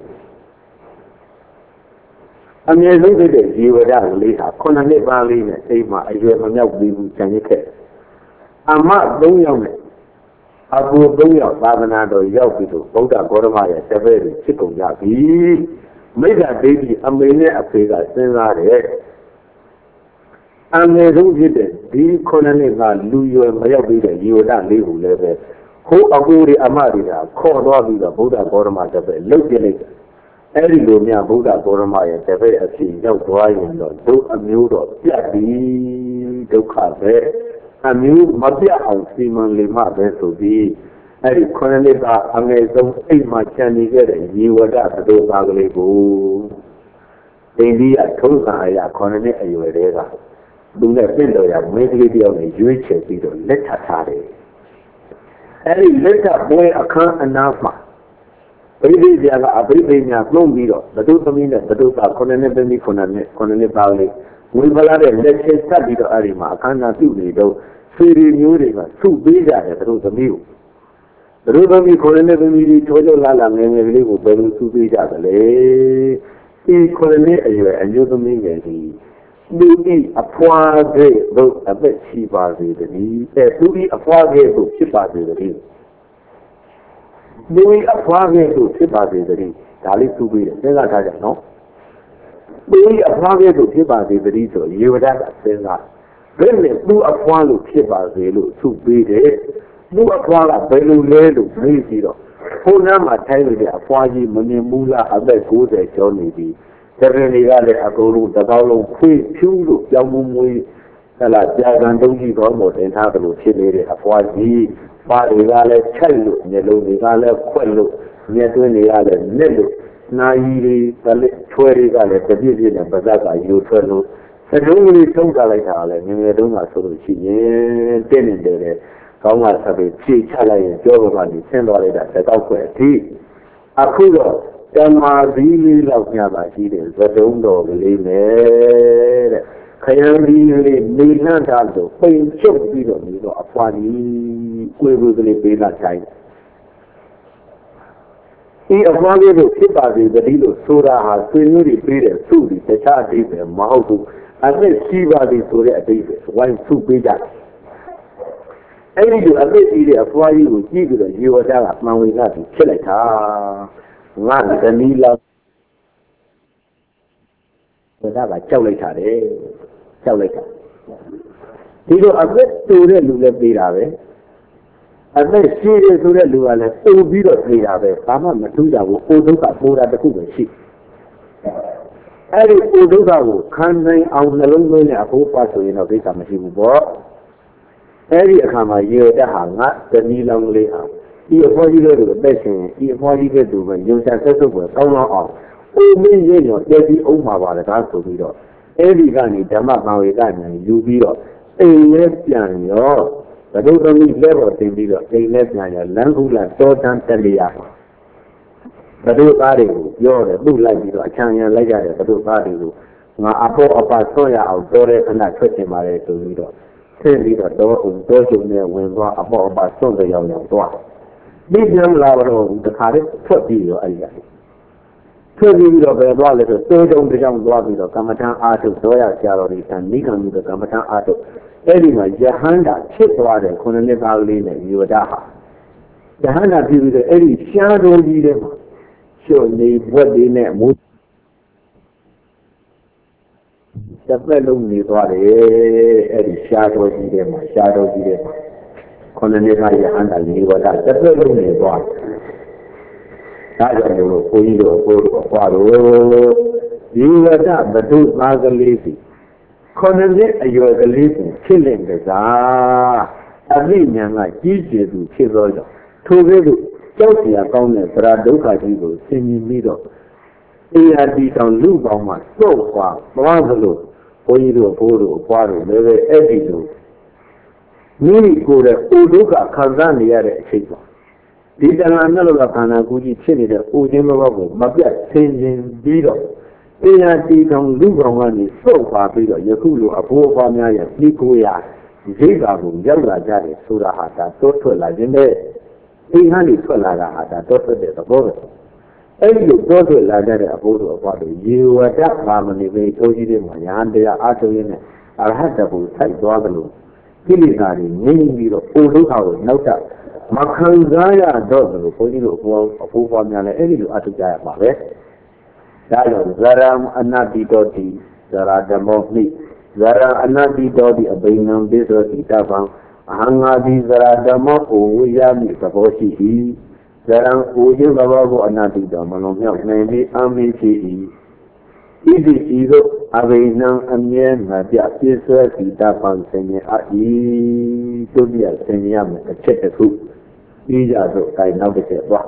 အမြဲဆုံးဖြစ်တဲ့ဇီဝရကလေးဟာခုနှစ်နှစ်ပါးလေးနဲ့အိမ်မှာအရွယ်မမြောက်သေးဘူးခြံရစ်ခဲ့အမ၃ယောက်နဲ့အကူ၃ယောက်သာသနာတော်ရောက်ပြီးတော့ဗုဒ္ဓဂေါရမရဲ့တပည့်တွေဖြစ်ကုန်ကြပြီမိစ္ဆာဒိဋ္ဌိအမေနဲ့အဖေကစဉ်းစားတယ်အငယ်ဆုံးဖြစ်တဲ့ဒီခုနှစ်နှစ်ကလူရွယ်မရောက်သေးတဲ့ဇီဝရလေးကိုလည်းပဲဟိုအကူတွေအမတွေကခေါ်သွားပြီးတော့ဗုဒ္ဓဂေါရမတပည့်လှုပ်ပြလိုက်တယ်အဲ့ဒီလိုများဗုဒ္ဓဂေါရမရဲ့တပည့်အဖြစ်ရောက်သွားရင်တော့ဒုအမျိုးတော့ပြတ်ပြီဒုက္ခပဲအမျိုးမပြတ်အောင်စီမံလိမ္မာပဲဆိုပြီးအဲ့ဒီခုနှစ်နှစ်ကအငယ်ဆုံးအိမ်မှာခြံနေခဲ့တဲ့ရေဝဒသဒ္ဒပါကလေးကိုအိန္ဒိယထုံးစံအရာခုနှစ်နှစ်အရွယ်တည်းကသူနဲ့ပြင့်တော်ရမင်းကလေးတယောက်နဲ့ရွေးချယ်ပြီးတော့လက်ထပ်ထားတယ်အဲ့ဒီလက်ထပ်ပွဲအခန်းအနားမှာဘိသိပြကအဘိသိညာနှုံးပြီးတော့ဘဒုသမီးနဲ့ဘဒုပါခုနှစ်နှစ်သမီးခုနှစ်နှစ်ခုနှစ်နှစ်ပါလေးဝိပလာတဲ့လက်ချဆက်ပြီးတော့အဲ့ဒီမှာအခမ်းအနားပြုနေတော့ဆွေတွေမျိုးတွေကစုပေးကြတယ်ဘဒုသမီးကိုဘဒုသမီးခုနှစ်နှစ်သမီးတွေချိုးချိုးလာလာငယ်ငယ်ကလေးကိုဘယ်လိုစုပေးကြသလဲဒီခုနှစ်နှစ်အရွယ်အမျိုးသမီးငယ်ကြီးလူကြီးအဖွားကဲ့သို့အသက်ရှိပါစေတည်းအဲသူကြီးအဖွားကဲ့သို့ဖြစ်ပါစေတည်းလူကြီးအဖွားကဲ့သို့ဖြစ်ပါစေတည်းဒါလေးသူပြီးတယ်စဉ်းစားထားကြနော်လူကြီးအဖွားကဲ့သို့ဖြစ်ပါစေတည်းဆိုရေဝဒကစဉ်းစားဘယ်နဲ့သူအဖွားလို့ဖြစ်ပါစေလို့သူပြီးတယ်သူအဖွားကဘယ်လိုလဲလို့မေးပြီးတော့ဘုန်းနာမှာထိုင်နေတဲ့အဖွားကြီးမမြင်ဘူးလားအသက်၉၀ကျော်နေပြီတပင်တွေကလည်းအကုန်လုံးတကောက်လုံးခွေးဖြူးလို့ကြောင်မူမွေး là gia gan đông gì có một đến thao từ trên đây để học qua gì qua thì ra là chạy lụt nhà lụt thì ra là quên lụt nhà tôi thì ra là nét lụt nay đi ta lại chơi đi ra là cái gì gì là bây giờ cả yêu chơi lụt cái đúng như trong cái này thảo này nhưng mà đúng là số lượng chỉ nhé tên này để có mà sao bị chỉ trả lại cho các bạn đi xem đó là sẽ có quẻ thì à khu rồi cái mà gì đi làm nhà bà chỉ để cho đúng đồ cái này khai ăn đi đi đi làm sao đó phải chụp đi rồi đi rồi qua đi quay về cái này là chạy ý ở ngoài cái đồ xếp vào thì cái đi đồ số ra ha suy nghĩ đi về để số đi sẽ trả đi về máu tu anh ấy xí vào thì số để đi về quan số về ra ấy đi anh ấy đi để qua đi rồi chỉ cái nhiều ra là mang về ra thì chết lại thà ngang cái ní là người ta phải trâu lại thà đấy trâu lại thà thì rồi anh ấy tu để lưu lên đi ra vậy anh ấy xí để tu để lưu lại tu đi rồi đi ra vậy sao mà tu ra vô tu đâu cả tu ra được cũng xí ấy đi tu đâu cả vô khăn này ông là lúc mới là cô phát rồi nó cái sao mà xí vô ấy đi khám mà nhiều đã hàng á cái ní lòng lấy hàng đi ở ngoài đi rồi được bé sinh đi ở ngoài đi cái đồ mà dùng sang cái số của tao nó ở ô mấy người nhỏ để đi ông mà vào là ta số đi rồi ấy đi cái này để mà bảo vệ cái này dù đi rồi ấy lấy tiền rồi cái đồ đó mình lấy vào tiền đi rồi ấy lấy tiền rồi lãng phí là số trăm tiền đi à cái đồ ta đi rồi rồi đủ lại đi rồi chẳng nhà lấy ra rồi cái đồ ta đi rồi mà áp áp áp số nhà ở đó đấy cái nào xuất hiện mà đấy số đi rồi thế đi rồi đó cũng đó chung này when qua áp áp áp số rồi nhau nhau đó đi nhầm là rồi cái khá đấy xuất đi rồi ấy xuất đi rồi về đó là rồi tôi trong cái trong đó đi rồi cam thang áp được đó là cha rồi đi thành ní cần được cam thang áp được cái gì mà jahan đã chết qua rồi con này vào lên này nhiều đã jahan đã đi rồi cái gì xa rồi đi đấy mà cho nên vợ đi này muốn chấp nhận luôn đi qua đấy cái gì xa rồi đi đấy mà xa rồi đi đấy mà con này vào jahan đã nhiều đã chấp nhận luôn đi qua đã rồi rồi cô đi rồi cô qua rồi nhiều đã bắt đầu mang cái gì con này ở dưới cái lý cũng chết lên cái giá, anh ấy nhà ngay chỉ chế độ chế rồi đó, thu về được, cháu thì là con này ra đâu cả gì rồi, xin nhìn đi đó, đi ra đi trong lưu vong mà sâu quá, bao giờ rồi, coi rồi coi rồi qua rồi, để về ấy đi rồi, mình cô đấy, ô đâu cả khán giả này là chết rồi, đi đang làm nó là khán giả cô chỉ chết đi đấy, ô nhưng mà bao mà biết xin nhìn đi đó. Bây giờ đi trong lúc vào này sâu quá bây giờ giờ khu vực ở phố qua nhà nhà đi coi à dễ dàng cũng dễ là ra để số ra hạt tốt thôi là thế này đi hai đi thôi là ra hạt tốt thôi để tập bơi ấy lúc tốt thôi là ra để phố rồi qua rồi nhiều chắc mà mình về thôi đi mà nhà anh đây à thôi này à hết là cũng thấy doa cái luôn cái gì là thì nhìn đi rồi ô lúc nào rồi nấu chả mà không ra là đó rồi phố đi rồi phố phố qua nhà này ấy lúc ăn chơi mà đấy Dalam zaram anati doti zaradamoni zaram anati doti abinam desa kita bang hangadi zaradamo uyami sabosi hi zaram uji babago anati damano nyok nemi amisi idi ido abinam amyen nadia desa kita bang senye ai dunia senye me chet tu ija do kai nau de ba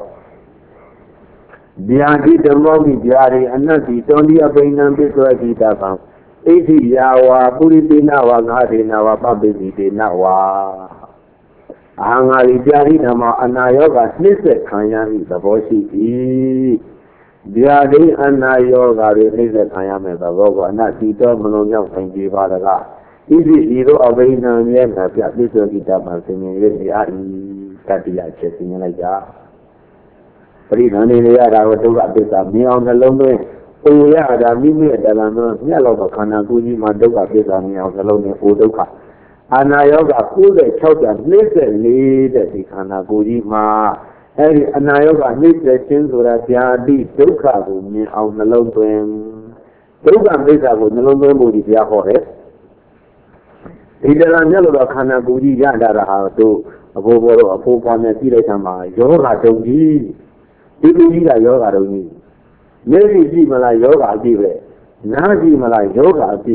Biadi demogi biadi anati tondi abinam biswa kita bang. Isi yawa puri dinawa ngari nawa pabisi dinawa. Ahangari biadi nama anayoga nise kanyami sabosi i. Biadi anayoga nise kanyami sabogo anati to melonyang sanji badaga. Isi iro abinam yena biadi biswa kita bang senye yedi ai katiya chesinya laja. Pari nani ni ada waktu kat desa, miau dalam ni, oh ya ada mimi dalam ni, ni kalau kerana kunci mandau kat desa miau dalam ni, oh tu kan, anak yoga kuda cakap ni ni dari kerana kunci ma, eh anak yoga ni dari surat jadi tu kan miau dalam tu, tu kan desa tu dalam tu mudi dia korek, di dalamnya kalau kerana kunci ada rah tu, apa apa apa punya tidak sama, yoga tinggi. Ibu juga yoga dulu. Mesti si malah yoga di be, nasi malah yoga di.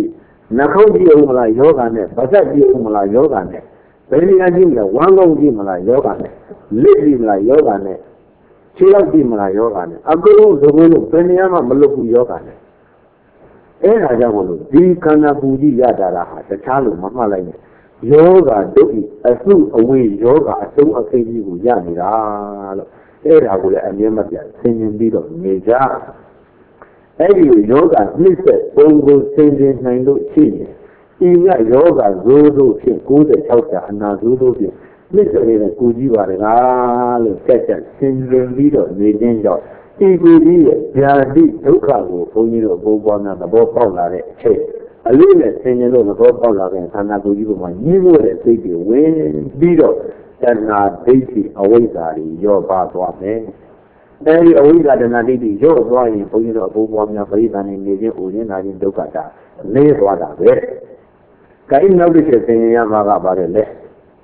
Nakauji Umala Yogane, Basati Umala Yogane, Beniajimla, Wangongi Mala Yogane, Lady Mala Yogane, Chilaki Mala Yogane, Aguru, the Wulu, Beniama Maluku Yogane. Era Javulu, D. Kanabuji Yadara, the Chalu Mamalane, Yoga, Doki, a flew away yoga, a so a baby who Yamira. Era will a Yamatia, singing beat of Major. Every yoga, Mister Bongo singing Nando Chi. Even yoga, Zodo, good shelter, and Nazudo. Mister Kujiva, Ketcher, singing beat of Major. Even the Tokago, Fonino, Bobana, the Bopola, a little singing on the Bopola and Sanago, you would take you when Bido, and not basically always are your part of them. Every always got an idea, your drawing for you know, Bobana, and in the Union, I didn't look at that. Lay what I read. Can you notice a thing about it less?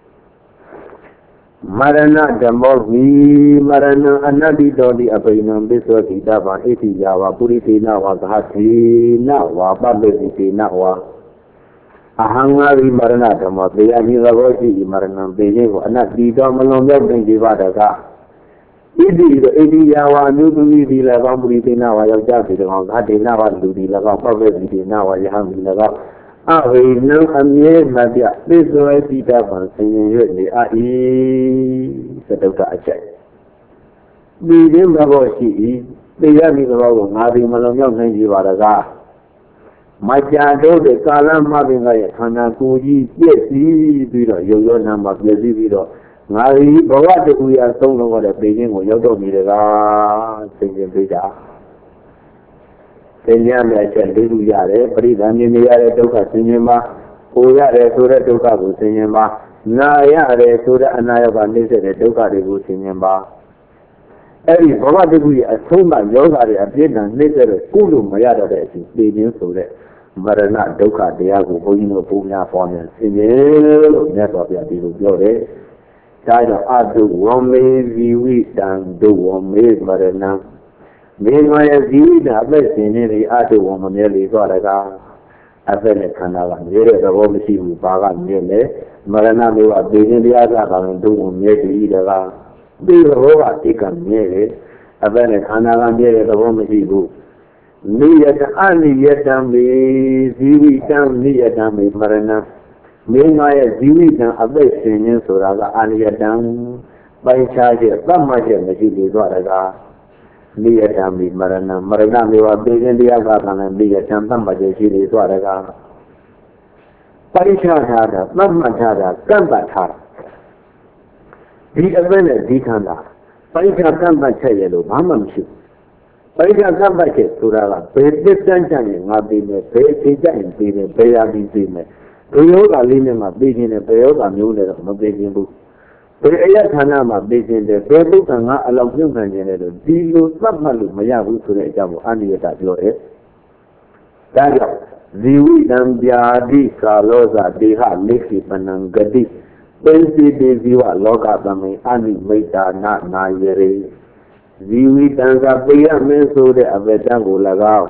Marana Damovi, Marana, Anadi Dodi Apainum, Biswati Dava, Eti Java, Puriti Nawa, Hati, Nawa, Babeti Nawa. Ahangari Marana Damovi, and you are worthy, Marana, Bejo, and not the Domalon Divadaga. Idi, the Edi Java, Nubi, the Lavam, Puriti Nawa, Yaji, Hati Nawa, Ludi, Lavam, Babeti Nawa, Yaham, Lavam. Ah, we know a mere Nadia, this way be Davan, singing really, ah, ee, said a check. We didn't have what she is, the Yami Rogo, Navi Malonga, and Jivaraga. My child, the Kalam Mavin, Hanakuji, yes, he be the Yoyo number, Blessy Vido. Navi, but we are so over the Beijing or Yodo Mira, singing Vida. Kenya Macha, Lidu Yare, Pridan Yare Toka Cinema, Uyare Sura Toka Cinema, Nayare Sura Anayava Nisa Toka de Cinema. Every Baba degree as soon as Yoga appeared and later Kulu Mayada, being so that Marana Doka, Diago, Boino, Puna, Fonia, Singing, never be a little Jore. Tied of Adu, one may be weak and do one may Marana. Meanwhile, the other scenery at the woman nearly got a car. A very canal, near the woman she will baga nearly. Marana knew a billion the other and do one near to eat a car. Be the rover taken nearly. A very canal near the woman she will. Near the only yet and the Ziwi town near Dami Marana. Meanwhile, Ziwi and other scenery so that I near down by charge of some much of the city got a car. Liya Tambi Marana, Marana, you are big in the Agakan and Liya Tampam, but she is what I got. Parishada, Mamachada, Kampata. The event Dikanda. Parisha Kampachayelo, Mamamshi. Parisha Kampache, Surala, President Janin, Mabine, Payta and Pine, Payabin Pine. Toyoga Linema, big in a Payoga Mule of Mabin book. Eya Tanama Basin, the Bebu and along you can generate. Do you Samalu Mayabu to the Jabo and the Glory? Daga, Ziwi and Biadi, Carlosa, Deha, Lixi, and Gadi. Bensi de Ziwa, Loga, Bami, and Meta, not Nayere. Ziwi and Zabia Menso de Avetango Lagao.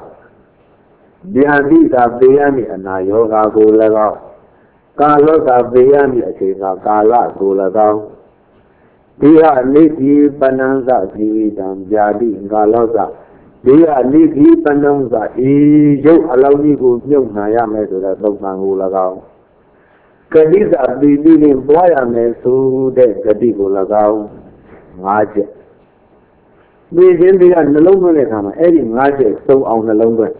Biadi, Zabiani, and Nayoga go Lagao. Carlos Abiani, a king of Kala, go Lagao. Dia Niki Pananza, Dividam, Jadi, Galoza. Dia Niki Pananza, E. Joe Alonigo, Young Nayame to the Dogman Lagao. Kadiza be living Boyame so that Kadigo Lagao. Magic. We didn't be on the longer, any magic so on the longer.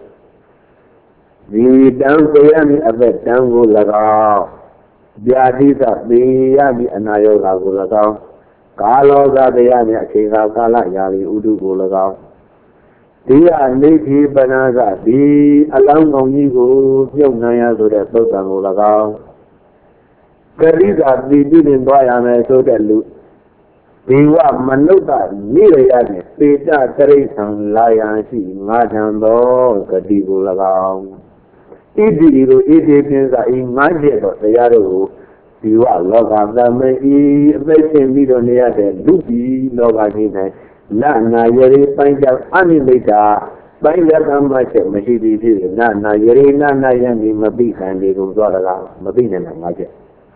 We down Boyami a bit down go Lagao. Diadisa, Biami and Nayoga go Lagao. Carlos Abiani, a king of Kala, Yali, Udu Gulagao. Dia Niki Banaza, be along on Nigo, Young Naya to the Sultan Gulagao. Kariza, be living by a so that loot. Be what Manuka, Nirayani, Peta, Teresan, Lion, she, Majambo, Kadibu Lagao. Idi, Idi, in my head of the Yaro. You are Loga, the may making me on the other, Lucy, Loga, Nana, Yeri, find out Animata, ပိုင်းလက်အမှတ်ချက်မရှိသေးဖြစ်နာနာယရေနာနာယံဒီမပိခံလေးကိုသွားတာမပိနိုင်တာငါချက်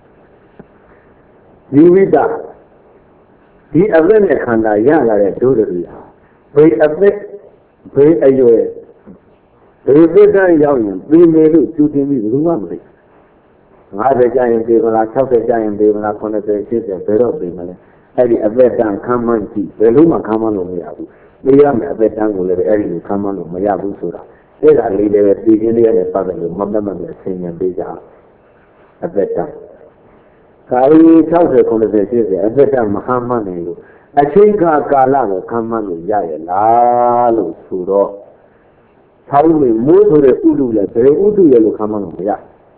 ဒီဝိတဒီအသက်နဲ့ခန္ဓာရလာတဲ့ဒုရတိဟာဘေးအသက်ဘေးအရွယ်ဘေးသစ်တန်းရောက်ရင်ပြီးမယ်လို့ကျူတင်ပြီးဘယ်သူမှမသိငါးဆယ်ကျရင်ပြေမလား၆၀ကျရင်ပြေမလား၇၀၈၀ဘယ်တော့ပြေမလဲအဲ့ဒီအသက်တန်းခံမှန်းကြည့်ဘယ်လို့မှခံမှန်းလို့မရဘူးပြေရမယ်အသက်တန်းကိုလည်းအဲ့ဒီကိုခံမှန်းလို့မရဘူးဆိုတာအဲ့ဒါလေးလည်းသိချင်းလေးနဲ့ပတ်သက်လို့မပတ်မှန်ဆင်ញံပေးကြအသက်တန်းကာယ၆၀၇၀၈၀အသက်တန်းမခံမှန်းနိုင်လို့အချိန်ခါကာလကိုခံမှန်းလို့ရရလားလို့ဆိုတော့ဆောင်းဝင်မိုးဆိုတဲ့ဥဒုလည်းဘယ်ဥဒုရဲ့လို့ခံမှန်းလို့မရ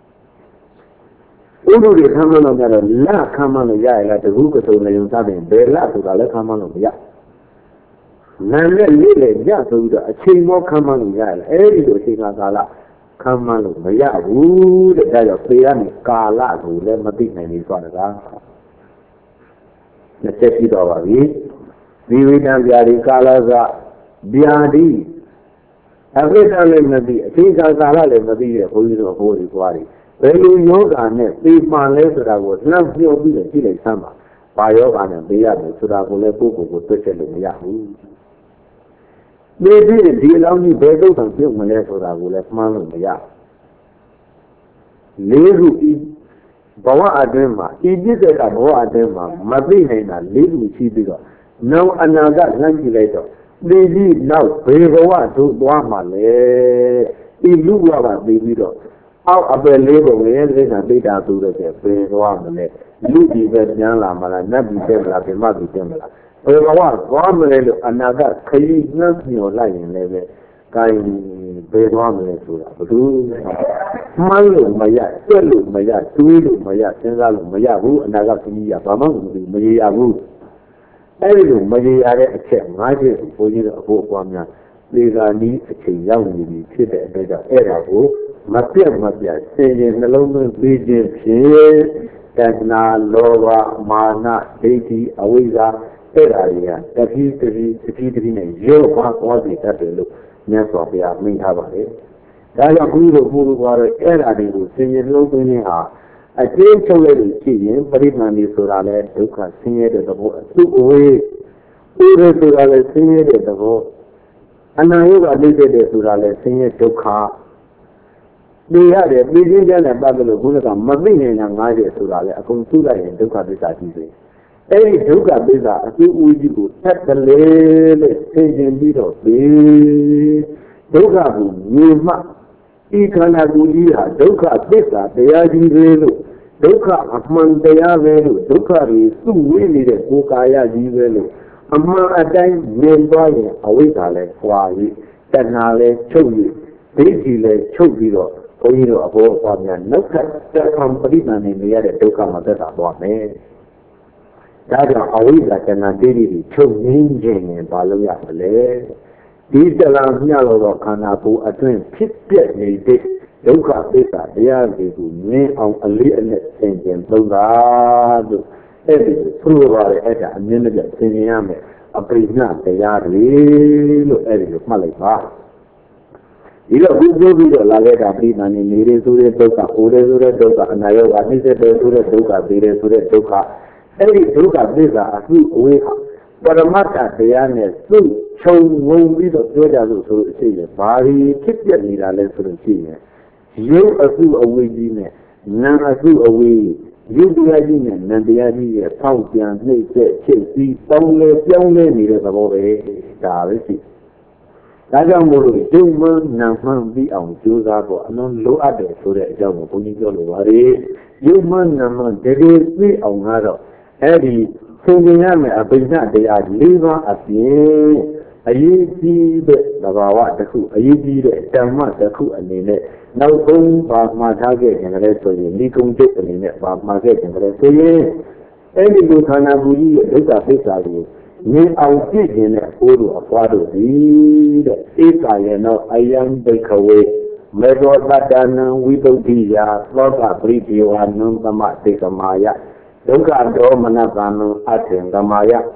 ဥဒုတွေခံမှန်းလို့မရတော့လခံမှန်းလို့ရရလားတကူကစုံနေုံစတဲ့ဘယ်လဆိုတာလည်းခံမှန်းလို့မရနာနဲ့လေးလေရဆိုပြီးတော့အချိန်မောခံမှန်းလို့ရရလားအဲ့ဒီလိုအချိန်ခါကာလခံမှန်းလို့မရဘူးတဲ့ဒါကြောင့်သေရမယ်ကာလကိုလည်းမသိနိုင်ဘူးဆိုတာကလက်ချက်ပြီးတော့ပါပြီဒီဝိတံဗျာဒီကာလကဗျာဒီအဝိတ္တလည်းမသိအချိန်ကာလလည်းမသိတဲ့ဘုန်းကြီးတို့ဘိုးတွေကွာတွေဘယ်လိုယောဂနဲ့သိမှန်လဲဆိုတာကိုလှမ်းပြောပြီးတော့ကြည့်လိုက်စမ်းပါဘာယောဂနဲ့သိရတယ်ဆိုတာကိုလည်းကိုယ့်ကိုယ်ကိုသိချက်လို့မရဘူးဒီဒီဒီလောင်းကြီးဘယ်တော့မှပြုတ်မလဲဆိုတာကိုလည်းမှန်းလို့မရလေးခုဤဘဝအတွင်းမှာဤပြည့်တဲ့ကဘဝအတွင်းမှာမသိနိုင်တာလေးခုရှိပြီးတော့နောက်အနာဂတ်လှမ်းကြည့်လိုက်တော့ဒီကြီးနောက်ဘေဘဝတို့သွားမှလဲဤလူဘဝကသိပြီးတော့အောက်အပယ်လေးပုံရဲ့သိက္ခာပိဋ္ဌာသူတဲ့ဘေသွားမလဲလူဒီပဲပြန်လာမလားနတ်ပြည်ပြန်မလားဗိမပြည်ပြန်မလားဘေဘဝသွားမလဲလို့အနာဂတ်ခရီးနှံ့ညော်လိုက်ရင်လည်းပဲကိုင်းဘေသွားမလဲဆိုတာဘယ်သူမှန်းလို့မရတွက်လို့မရတွေးလို့မရစဉ်းစားလို့မရဘူးအနာဂတ်ခရီးကဘာမှမသိမရေရဘူးအဲ့ဒီလိုမရေရတဲ့အချက်၅ချက်ဘုန်းကြီးတို့အဖို့အပွားများသေဂာနီးအချိန်ရောက်နေပြီဖြစ်တဲ့အတွက်ကြောင့်အဲ့ဒါကိုမပြတ်မပြတ်စင်ရင်နှလုံးသွင်းပြီးခြင်းဖြင့်တဏှာလောဘမာနဒိဋ္ဌိအဝိဇ္ဇာအဲ့ဒါတွေကတတိတတိတတိတတိနဲ့ရောပါသွားစေတတ်တယ်လို့မြတ်စွာဘုရားမိန့်ထားပါတယ်ဒါကြောင့်ခုလိုဘုရားကတော့အဲ့ဒါတွေကိုစင်ရင်နှလုံးသွင်းခြင်းဟာအကျဉ်းချုပ်လိုက်လို့ရှိရင်ပရိမှန်ဒီဆိုတာလဲဒုက္ခဆင်းရဲတဲ့သဘောအစုအဝေးဥရဆိုတာလဲဆင်းရဲတဲ့သဘောအနာယုကလိမ့်တဲ့ဆိုတာလဲဆင်းရဲဒုက္ခဒီရတယ်ပြည်ချင်းကျမ်းနဲ့ပတ်သက်လို့ဘုရားကမသိနိုင်တာငါးချက်ဆိုတာလဲအကုန်စုလိုက်ရင်ဒုက္ခသစ္စာကြီးစေအဲ့ဒီဒုက္ခသစ္စာအစုအဝေးကြီးကိုထပ်တလေလို့သိကျင်ပြီးတော့ဒီဒုက္ခကိုမြင်မှဤခန္ဓာကိုယ်ကြီးဟာဒုက္ခသစ္စာတရားကြီးပဲလို့ဒုက္ခအမှန်တရားပဲလို့ဒုက္ခတွေစုဝေးနေတဲ့ကိုယ်ကာယကြီးပဲလို့အမှန်အတိုင်းမြင်သွားရင်အဝိဇ္ဇာလည်းခွာ၍တဏှာလည်းချုပ်၍ဒိဋ္ဌိလည်းချုပ်ပြီးတော့ဘုန်းကြီးတို့အဘောအဖွားများနောက်ထပ်တက္ကံပရိသန်နေရတဲ့ဒုက္ခမှာသက်သာသွားမယ်ဒါကြောင့်အဝိဇ္ဇာတဏှာဒိဋ္ဌိတွေချုပ်ငြိမ်းခြင်းရင်ဘာလို့ရမလဲဒီတလံမျှလို့တော့ခန္ဓာကိုယ်အတွင်းဖြစ်ပြနေတဲ့ဒုက္ခသစ္စာတရားတွေကိုမြင်အောင်အလေးအနက်သင်ကျင်သုံးတာလို့အဲ့ဒီဆိုလိုပါတယ်အဲ့ဒါအမြင်နဲ့သင်ကျင်ရမယ်အပရိညတရားတွေလို့အဲ့ဒီလိုမှတ်လိုက်ပါဒီတော့ဘုရားပြီးတော့လာခဲ့တာပြိမာနေနေရဆိုတဲ့ဒုက္ခ၊အိုရဲဆိုတဲ့ဒုက္ခ၊အနာရောဂါ၊နှိစ္စတဲ့ဆိုတဲ့ဒုက္ခ၊သေတယ်ဆိုတဲ့ဒုက္ခအဲ့ဒီဒုက္ခသစ္စာအစုအဝေးဟာပရမတ္ထတရားနဲ့သူ့ခြုံငုံပြီးတော့ပြောကြလို့ဆိုလို့ရှိရင်ဘာတွေဖြစ်ပြနေတာလဲဆိုလို့ရှိရင်ရုပ်အစုအဝေးကြီးနဲ့နာမ်အစုအဝေးရုပ်တရားကြီးနဲ့နာမ်တရားကြီးရဲ့ဖောက်ပြန်နှိမ့်ဆက်ဖြစ်ပြီးပေါင်းလဲပြောင်းလဲနေတဲ့သဘောပဲဒါပဲရှိဒါကြောင့်မို့လို့ဒုမနာမှန်ပြီးအောင်ကြိုးစားဖို့အလုံးလိုအပ်တယ်ဆိုတဲ့အကြောင်းကိုဘုန်းကြီးပြောလိုပါတယ်ဒုမနာမှန်တကယ်သိအောင်ကတော့အဲ့ဒီသင်ကျင်ရမယ်အပိဋကတရား၄ပါးအပြင်အရေးကြီးတဲ့သဘာဝတစ်ခုအရေးကြီးတဲ့ဓမ္မတစ်ခုအနေနဲ့နောက်ဆုံးပါမှာထားခဲ့ကြတယ်ဆိုရင်ဒီကုံကျုပ်အနေနဲ့ပါမှာခဲ့ကြတယ်ဆိုရင်အဲ့ဒီလိုခန္ဓာကိုယ်ကြီးရဲ့ဒုက္ခသစ္စာကိုမြင်အောင်ကြည့်ခြင်းနဲ့အိုးတို့အဖွားတို့ဒီတဲ့ဧကယေနောအယံဘိခဝေမေသောတတ္တနံဝိသုဒ္ဓိယာသောကပရိဒီဝါနံသမတေကမာယဒုက္ခဒေါမနကံအထင်ကမာယ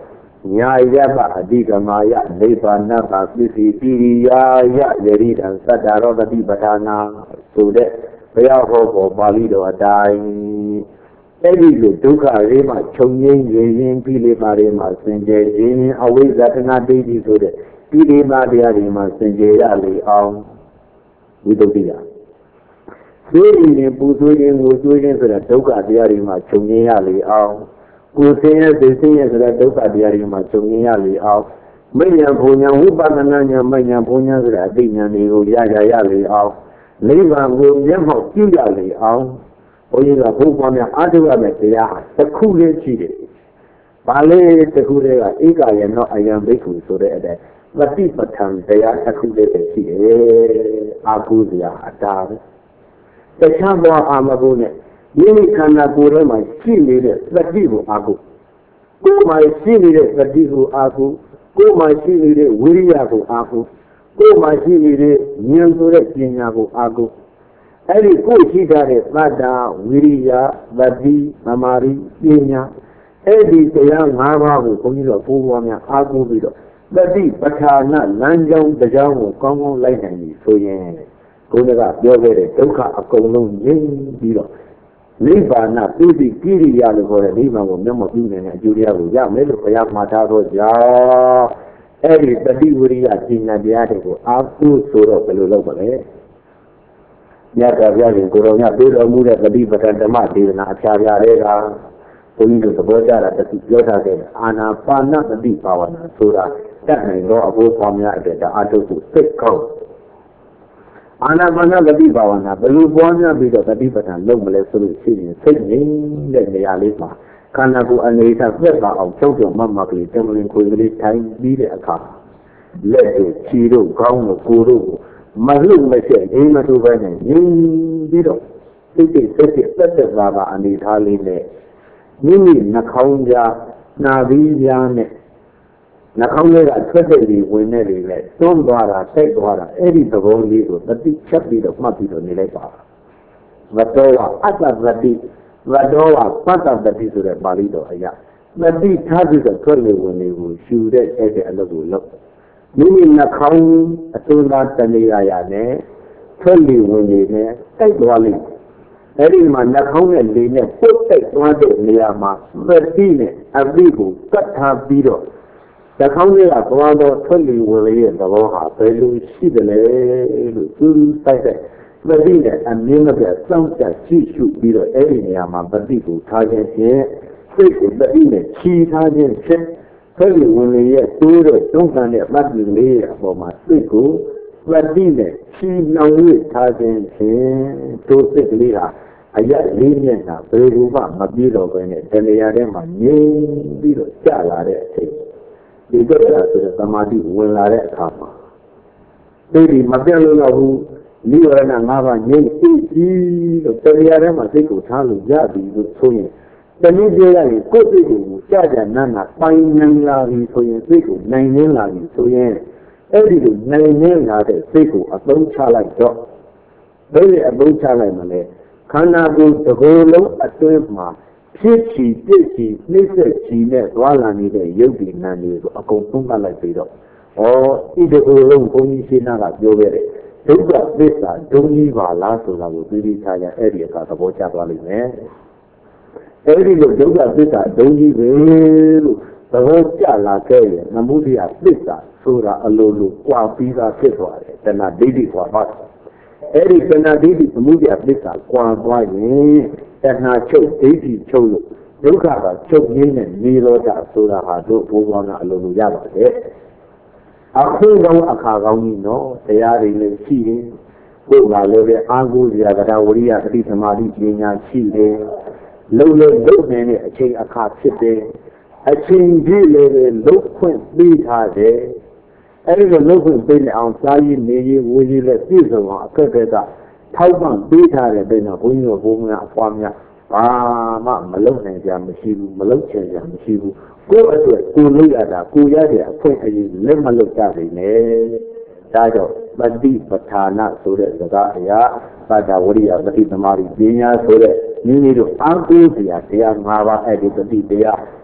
ညာယပအဓိကမာယနိဗ္ဗာန်ပါပစ္စည်းတိရိယာယယရိတံသတ္တရောတတိပဌာနာဆိုတဲ့ဘုရားဟောပေါ်ပါဠိတော်အတိုင်းအဲ့ဒီလိုဒုက္ခရေးမှာခြုံငင်းရင်းရင်းပြီးလေးပါးတွေမှာစင်ကြယ်ခြင်းအဝိဇ္ဇတနာဒိဋ္ဌိဆိုတဲ့ဒီဒီမာတရားတွေမှာစင်ကြယ်ရလေအောင်ဝိသုဒ္ဓိယသိရင်ပူဆွေးခြင်းကိုဆွေးခြင်းဆိုတာဒုက္ခတရားတွေမှာခြုံငင်းရလေအောင်ကိုယ်ဆင်းရဲသိဆင်းရဲဆိုတာဒုက္ခတရားတွေမှာခြုံငင်းရလေအောင်မိညာဘုံညာဝိပဿနာညာမိညာဘုံညာဆိုတာအသိဉာဏ်တွေကိုရရရလေအောင်နိဗ္ဗာန်ကိုမျက်မှောက်ပြုရလေအောင်ဘုန်းကြီးကဘုရားများအားထုတ်ရမယ့်တရားတစ်ခုလေးရှိတယ်။ဘာလဲတစ်ခုလေးကဧကယနောအယံဘိက္ခုဆိုတဲ့အတိုင်းပฏิပဋ္ဌာန်တရားတစ်ခုလေးပဲရှိတယ်။အာဟုဇရာအတားပဲ။တခြားဘောအာမဂုနဲ့မိမိခန္ဓာကိုယ်ထဲမှာရှိနေတဲ့သတိကိုအာဟုကိုယ်မှာရှိနေတဲ့သတိကိုအာဟုကိုယ်မှာရှိနေတဲ့ဝိရိယကိုအာဟုကိုယ်မှာရှိနေတဲ့ဉာဏ်ဆိုတဲ့ပညာကိုအာဟုအဲ့ဒီကိုယ်ရှိထားတဲ့သတ္တဝိရိယသတိသမာဓိပညာအဲ့ဒီတရား၅ပါးကိုဘုန်းကြီးတို့ပိုးပွားများအားကိုးပြီးတော့သတိပဋ္ဌာနလမ်းကြောင်းတရားကိုကောင်းကောင်းလိုက်နိုင်ပြီဆိုရင်ဘုန်းကြီးကပြောခဲ့တဲ့ဒုက္ခအကုန်လုံးငြိမ်းပြီးတော့နိဗ္ဗာန်ပိဋိကိရိယာလို့ခေါ်တဲ့နိဗ္ဗာန်ကိုမျက်မှောက်ပြုနေတဲ့အကျိုးတရားကိုရမယ်လို့ဘုရားမှာထားတော့ကြောင့်အဲ့ဒီတတိဝိရိယပညာတရားတွေကိုအားကိုးဆိုတော့ဘယ်လိုလုပ်မလဲမြတ်စွာဘုရားရှင်ကိုယ်တော်မြတ်ပြေတော်မူတဲ့တတိပဋ္ဌာန်ဓမ္မဒေသနာအဖြာဖြာတွေကဘုန်းကြီးတို့သဘောကျတာတစ်ခုပြောထားခဲ့တယ်အာနာပါနတတိဘာဝနာဆိုတာတတ်နိုင်သောအဖို့ပေါ်များအတွက်ဒါအထုပ်ကိုသိကောင်းအာနာပါနတတိဘာဝနာဘယ်လိုပွားများပြီးတော့တတိပဋ္ဌာန်လုပ်မလဲဆိုလို့ရှိရင်စိတ်ငြိမ်တဲ့နေရာလေးမှာခန္ဓာကိုယ်အနေထားပြတ်သွားအောင်ချုပ်ကြမမကလေးတမလင်ခွေကလေးထိုင်ပြီးတဲ့အခါလက်တို့ခြေတို့ခေါင်းတို့ကိုယ်တို့မလှုပ်မရှက်အိမ်မတူပဲနဲ့ငြိမ်ပြီးတော့စိတ်စိတ်စိတ်သက်သက်သာသာအနေထားလေးနဲ့မိမိနှာခေါင်းကြားနာသီးကြားနဲ့နှာခေါင်းထဲကထွက်တဲ့လေဝင်တဲ့လေနဲ့တွန်းသွားတာစိတ်သွားတာအဲ့ဒီသဘောလေးကိုတတိချက်ပြီးတော့မှတ်ပြီးတော့နေလိုက်ပါဝတ္တောအတ္တတတိဝတ္တောပတ္တတတိဆိုတဲ့ပါဠိတော်အရာတတိထားပြီးတော့ထွက်လေဝင်လေကိုရှူတဲ့အဲ့ဒီအလုပ်ကိုလုပ်မိမိနှာခေါင်းအစိုးရတနေရာရနဲ့ထွက်လေဝင်လေနဲ့တိုက်သွားလိမ့်အဲ့ဒီမှာနှာခေါင်းနဲ့လေနဲ့ပုတ်တိုက်သွားတဲ့နေရာမှာသတိနဲ့အသိကိုကတ်ထားပြီးတော့နှာခေါင်းထဲကသွားတော့ထွက်လေဝင်လေရဲ့သဘောဟာဘယ်လိုရှိတယ်လဲလို့သူသူတိုက်တဲ့သတိနဲ့အမြင်မပြတ်စောင့်ကြည့်ရှုပြီးတော့အဲ့ဒီနေရာမှာသတိကိုထားခြင်းဖြင့်စိတ်ကိုသတိနဲ့ခြီးထားခြင်းဖြင့်ထွက်လေဝင်လေရဲ့တိုးတဲ့တွန်းကန်တဲ့မှတ်ပြီးလေးရဲ့အပေါ်မှာစိတ်ကိုသတိနဲ့ခြီးနှောင်ရထားခြင်းဖြင့်တိုးစိတ်ကလေးဟာအရလေးမျက်နှာဘယ်လိုမှမပြေတော့ဘဲနဲ့တဏှာထဲမှာငြိမ်ပြီးတော့ကြာလာတဲ့အချိန်ဒီတော့ဆိုတဲ့သမာဓိဝင်လာတဲ့အခါမှာသိပြီမပြတ်လို့တော့ဘူးနိဝရဏ၅ပါးငြိမ်ပြီးလို့တဏှာထဲမှာစိတ်ကိုထားလို့ရပြီလို့ဆိုရင်တနည်းပြောရရင်ကိုယ်စိတ်ကိုကြာကြာနာနာပိုင်နိုင်လာပြီဆိုရင်စိတ်ကိုနိုင်နေလာပြီဆိုရင်အဲ့ဒီလိုနိုင်နေလာတဲ့စိတ်ကိုအသုံးချလိုက်တော့ဘယ်လိုအသုံးချလိုက်မလဲခန္ဓာကိုယ်တစ်ကိုယ်လုံးအတွင်းမှာဖြစ်ချီပြည့်ချီနှိမ့်ဆက်ချီနဲ့သွားလာနေတဲ့ရုပ်ဒီနာမ်တွေကိုအကုန်သုံးသပ်လိုက်ပြီးတော့ဩဒီတစ်ကိုယ်လုံးဘုန်းကြီးရှင်းတာကပြောခဲ့တဲ့ဒုက္ခသစ္စာဒုံကြီးပါလားဆိုတာကိုသိပြီးသားကြအဲ့ဒီအခါသဘောကျသွားလိမ့်မယ်အဲ့ဒီလိုဒုက္ခသစ္စာဒုံကြီးပဲလို့သဘောကျလာခဲ့ရင်နမှုတရားသစ္စာဆိုတာအလိုလိုကြွားပြီးသားဖြစ်သွားတယ်တဏှာဒိဋ္ဌိကြွားပါအဲ့ဒီတဏှာဒိဋ္ဌိသမှုတရားသစ္စာကြွားသွားရင်တဏှာချုပ်ဒိဋ္ဌိချုပ်လို့ဒုက္ခကချုပ်ရင်းနဲ့နိရောဓဆိုတာဟာတို့ဘိုးဘွားကအလိုလိုရပါတယ်အခုကောင်းအခါကောင်းကြီးနော်တရားတွေလည်းရှိတယ်ကိုယ်ကလည်းပဲအာဟုဇရာကတာဝရိယသတိသမာဓိပညာရှိတယ်လုံးလုံးလုံးနေတဲ့အချိန်အခါဖြစ်တယ်အချိန်ကြီးလည်းပဲလုံးခွင့်ပေးထားတယ်အဲဒီလိုလုံးခွင့်ပေးနေအောင်စားရည်နေရည်ဝေးရည်လည်းပြည့်စုံအောင်အခက်အခဲကထောက်ပံ့ပေးထားတဲ့တဲ့တော့ဘုန်းကြီးတို့ဘုန်းများအဖွားများဘာမှမလုံနိုင်ကြမရှိဘူးမလုံချင်ကြမရှိဘူးကိုယ့်အတွက်ကိုယ်လုပ်ရတာကိုယ်ရတဲ့အခွင့်အရေးလက်မလွတ်ကြနိုင်နဲ့ဒါကြောင့်ပฏิပဋ္ဌာနဆိုတဲ့စကားအရာပတ္တဝရိယပฏิသမာဓိပညာဆိုတဲ့မိမိတို့အားကိုးစရာတရား၅ပါးအဲ့ဒီပฏิတရား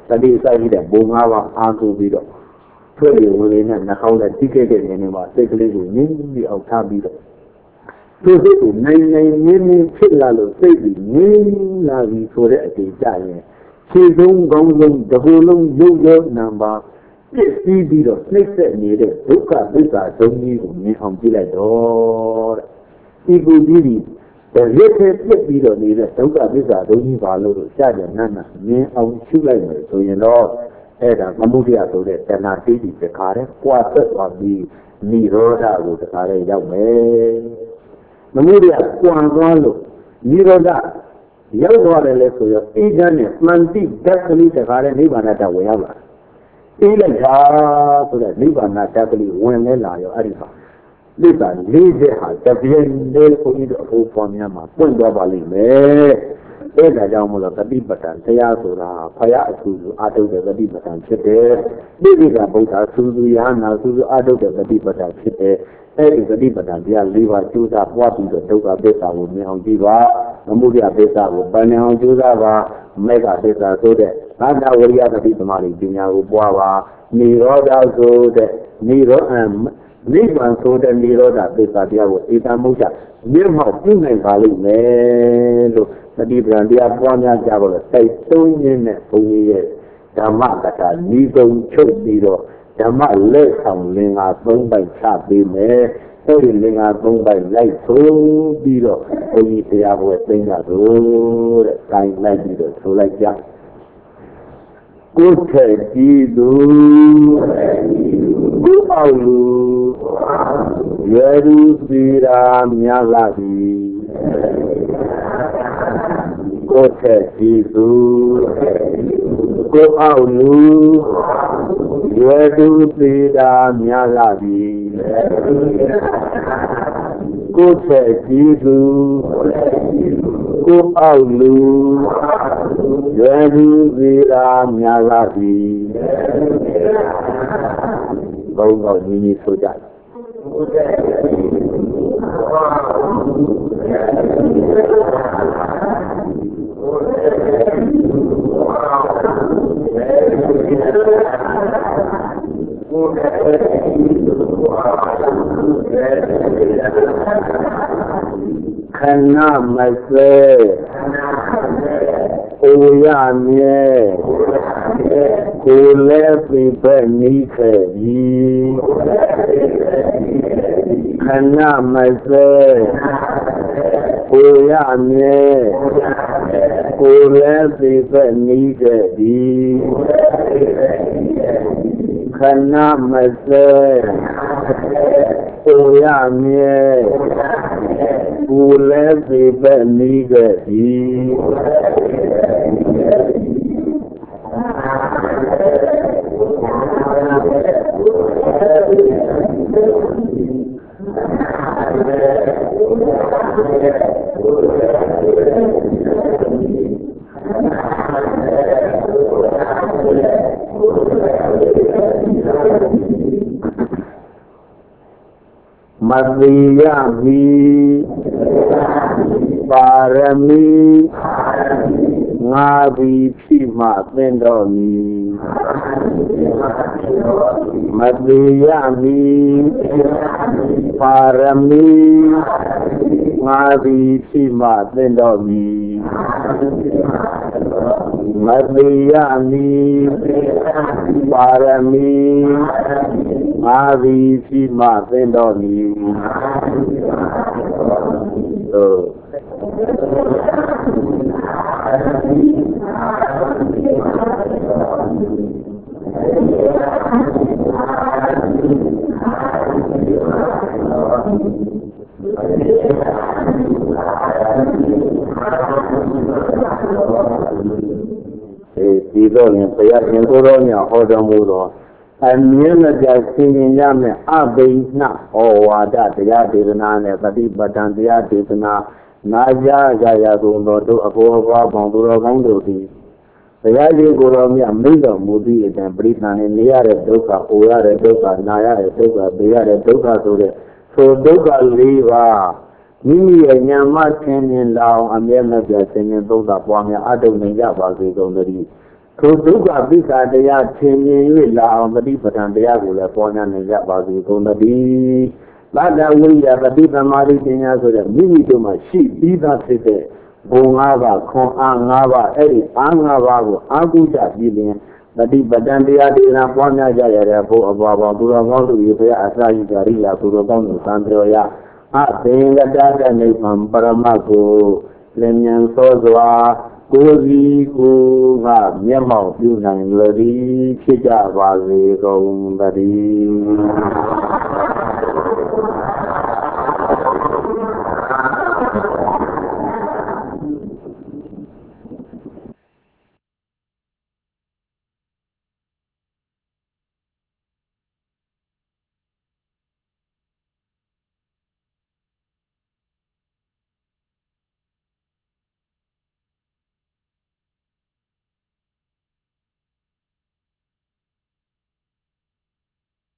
တတိစိုက်ပြီးတဲ့ဘုံငါးပါးအားကိုပြီးတော့ထွေးဝင်လေးနဲ့နှာခေါင်းနဲ့တိကျတဲ့နေနေမှာစိတ်ကလေးကိုငြင်းပြီးအောင်ထားပြီးတော့သူစိတ်ကိုနိုင်နိုင်ငြင်းငြင်းဖြစ်လာလို့စိတ်ပြီးငြင်းလာပြီးဆိုတဲ့အချိန်ကြရင်ခြေဆုံးကောင်းဆုံးတစ်ခုလုံးရုပ်ရောနာပါပြည့်စည်ပြီးတော့နှိမ့်ဆက်နေတဲ့ဒုက္ခသစ္စာသုံးကြီးကိုမြင်အောင်ကြည့်လိုက်တော့တဲ့ဒီကိုကြီးဒီရက်ထဲပြည့်ပြီးတော့နေတဲ့ဒုက္ခသစ္စာသုံးကြီးပါလို့ရှားတယ်နတ်နတ်မြင်အောင်ရှုလိုက်မယ်ဆိုရင်တော့အဲ့ဒါမမှုတရားဆိုတဲ့တဏှာတိတိတခါတည်းပွားသက်သွားပြီးនិရောဓကိုတခါတည်းရောက်မယ်မမှုတရားပွားသွားလို့និရောဓရောက်သွားတယ်လေဆိုတော့အေးချမ်းနဲ့မှန်တိဓာတ်ကလေးတခါတည်းနိဗ္ဗာန်တဝင်ရောက်လာအေးလိုက်တာဆိုတဲ့နိဗ္ဗာန်ဓာတ်ကလေးဝင်လဲလာရောအဲ့ဒီမှာလိဗ္ဗာန်လေးချက်ဟာတပြင်းလေးကိုဤတော့အဖို့ပေါ်များမှာပွင့်သွားပါလိမ့်မယ်အဲ့ဒါကြောင့်မလို့သတိပဋ္ဌာန်တရားဆိုတာဖယားအထူးအာထုတဲ့သတိပဋ္ဌာန်ဖြစ်တယ်ဒီဒီကဗုဒ္ဓဆူဆူယဟနာဆူဆူအာထုတဲ့သတိပဋ္ဌာန်ဖြစ်တယ်အဲ့ဒီသတိပဋ္ဌာန်တရား၄ပါးကျိုးစားပွားပြီးတော့ဒုက္ခသစ္စာကိုမြင်အောင်ကြည့်ပါမမှုရသစ္စာကိုပန်းအောင်ကျိုးစားပါမေဃသစ္စာဆိုတဲ့ငါးဝရိယသတိသမารီပညာကိုပွားပါនិရောဓဆိုတဲ့និရောဓနိဗ္ဗာန်ဆိုတဲ့និရောဓသစ္စာတရားကိုဧတမုဋ္ဌမြင့်မောက်ပြုနိုင်ပါလိမ့်မယ်လို့သတိပဋ္ဌာန်တရားပွားများကြပါလို့တိုက်သုံးရင်းနဲ့ဘုန်းကြီးရဲ့ဓမ္မကထာဤကုံချုပ်ပြီးတော့ဓမ္မလက်ဆောင်လင်္ကာသုံးပိုက်ချပေးမယ်အဲဒီလင်္ကာသုံးပိုက်လိုက်ဆိုပြီးတော့ဘုန်းကြီးတရားပွဲသိမ်းတာတို့တဲ့ကိုင်းလိုက်ပြီးတော့ဆိုလိုက်ကြကိုယ်ထက်ကြည့်သူကိုယ်အောင်လူရွယ်သူစီရာများလာပြီကိုယ်ထက်ကြည့်သူကိုယ်အောင်လူရွယ်သူစီရာများလာပြီကိုယ်ထက်ကြည့်သူကိုယ်အောင်လူရွယ်သူစီရာများလာပြီဘုံတော်ကြီးကြီးဆိုကြတယ်ခဏမစဲအိုရမြဲကိုလည်းပြည့်ပဲနီးခဲ့ပြီခဏမစဲကိုရမြဲကိုလည်းပြည့်ပဲနီးခဲ့ပြီခဏမစဲကိုရမြဲကိုလည်းပြည့်ပဲနီးခဲ့ပြီမသိရမီပါရမီငါသည်ဖြစ်မှသင်တော်မူမသိရမီပါရမီငါသည်ဖြစ်မှသင်တော်မူမသိရမီပါရမီငါသည်ဖြစ်မှသင်တော်မူသို့ဒီတော့ရင်ဘုရားရှင်ကိုယ်တော်များဟောတော်မူသောအမြဲမပြတ်ဆင်ခြင်ရမယ့်အဘိနှဩဝါဒတရားဒေသနာနဲ့ပฏิပဒံတရားဒေသနာနာကြားကြရကုန်သောတို့အဘောဘာပေါင်းသူတော်ကောင်းတို့သည်ဘုရားရှင်ကိုယ်တော်မြတ်မိတော်မူသည့်အတိုင်းပရိသန်နဲ့နေရတဲ့ဒုက္ခ၊အိုရတဲ့ဒုက္ခ၊နာရတဲ့ဒုက္ခ၊သိရတဲ့ဒုက္ခဆိုတဲ့ဆိုဒုက္ခလေးပါးမိမိရဲ့ဉာဏ်မှသင်မြင်လောင်အမြဲမပြတ်ဆင်ခြင်သုံးသပ်ပွားများအတုံနေကြပါစေကုန်သတည်းထိုဒုက္ခပိစ္ဆာတရားထင်မြင်၍လာအောင်တတိပဋ္ဌာန်တရားကိုလည်းပေါ်များနေကြပါစေကုန်သတည်းသတ္တဝိရိယတတိသမာဓိပညာဆိုတဲ့မိမိတို့မှာရှိပြီးသားဖြစ်တဲ့ဘုံ၅ပါးခွန်အား၅ပါးအဲ့ဒီအား၅ပါးကိုအာဟုကြပြီးရင်တတိပဋ္ဌာန်တရားဒေသနာပွားများကြရတဲ့ဘုအဘွားပေါင်းသူတော်ကောင်းတို့ရေဖရာအစာရိကာရိယာသူတော်ကောင်းတို့သံတော်ရအသင်္ကတတနိဗ္ဗာန်ပရမတ်ကိုလင်းမြန်သောစွာကိုယ်စီကိုယ်ကမျက်မှောက်ပြုနိုင်လို့ဒီဖြစ်ကြပါစေကုန်သတည်း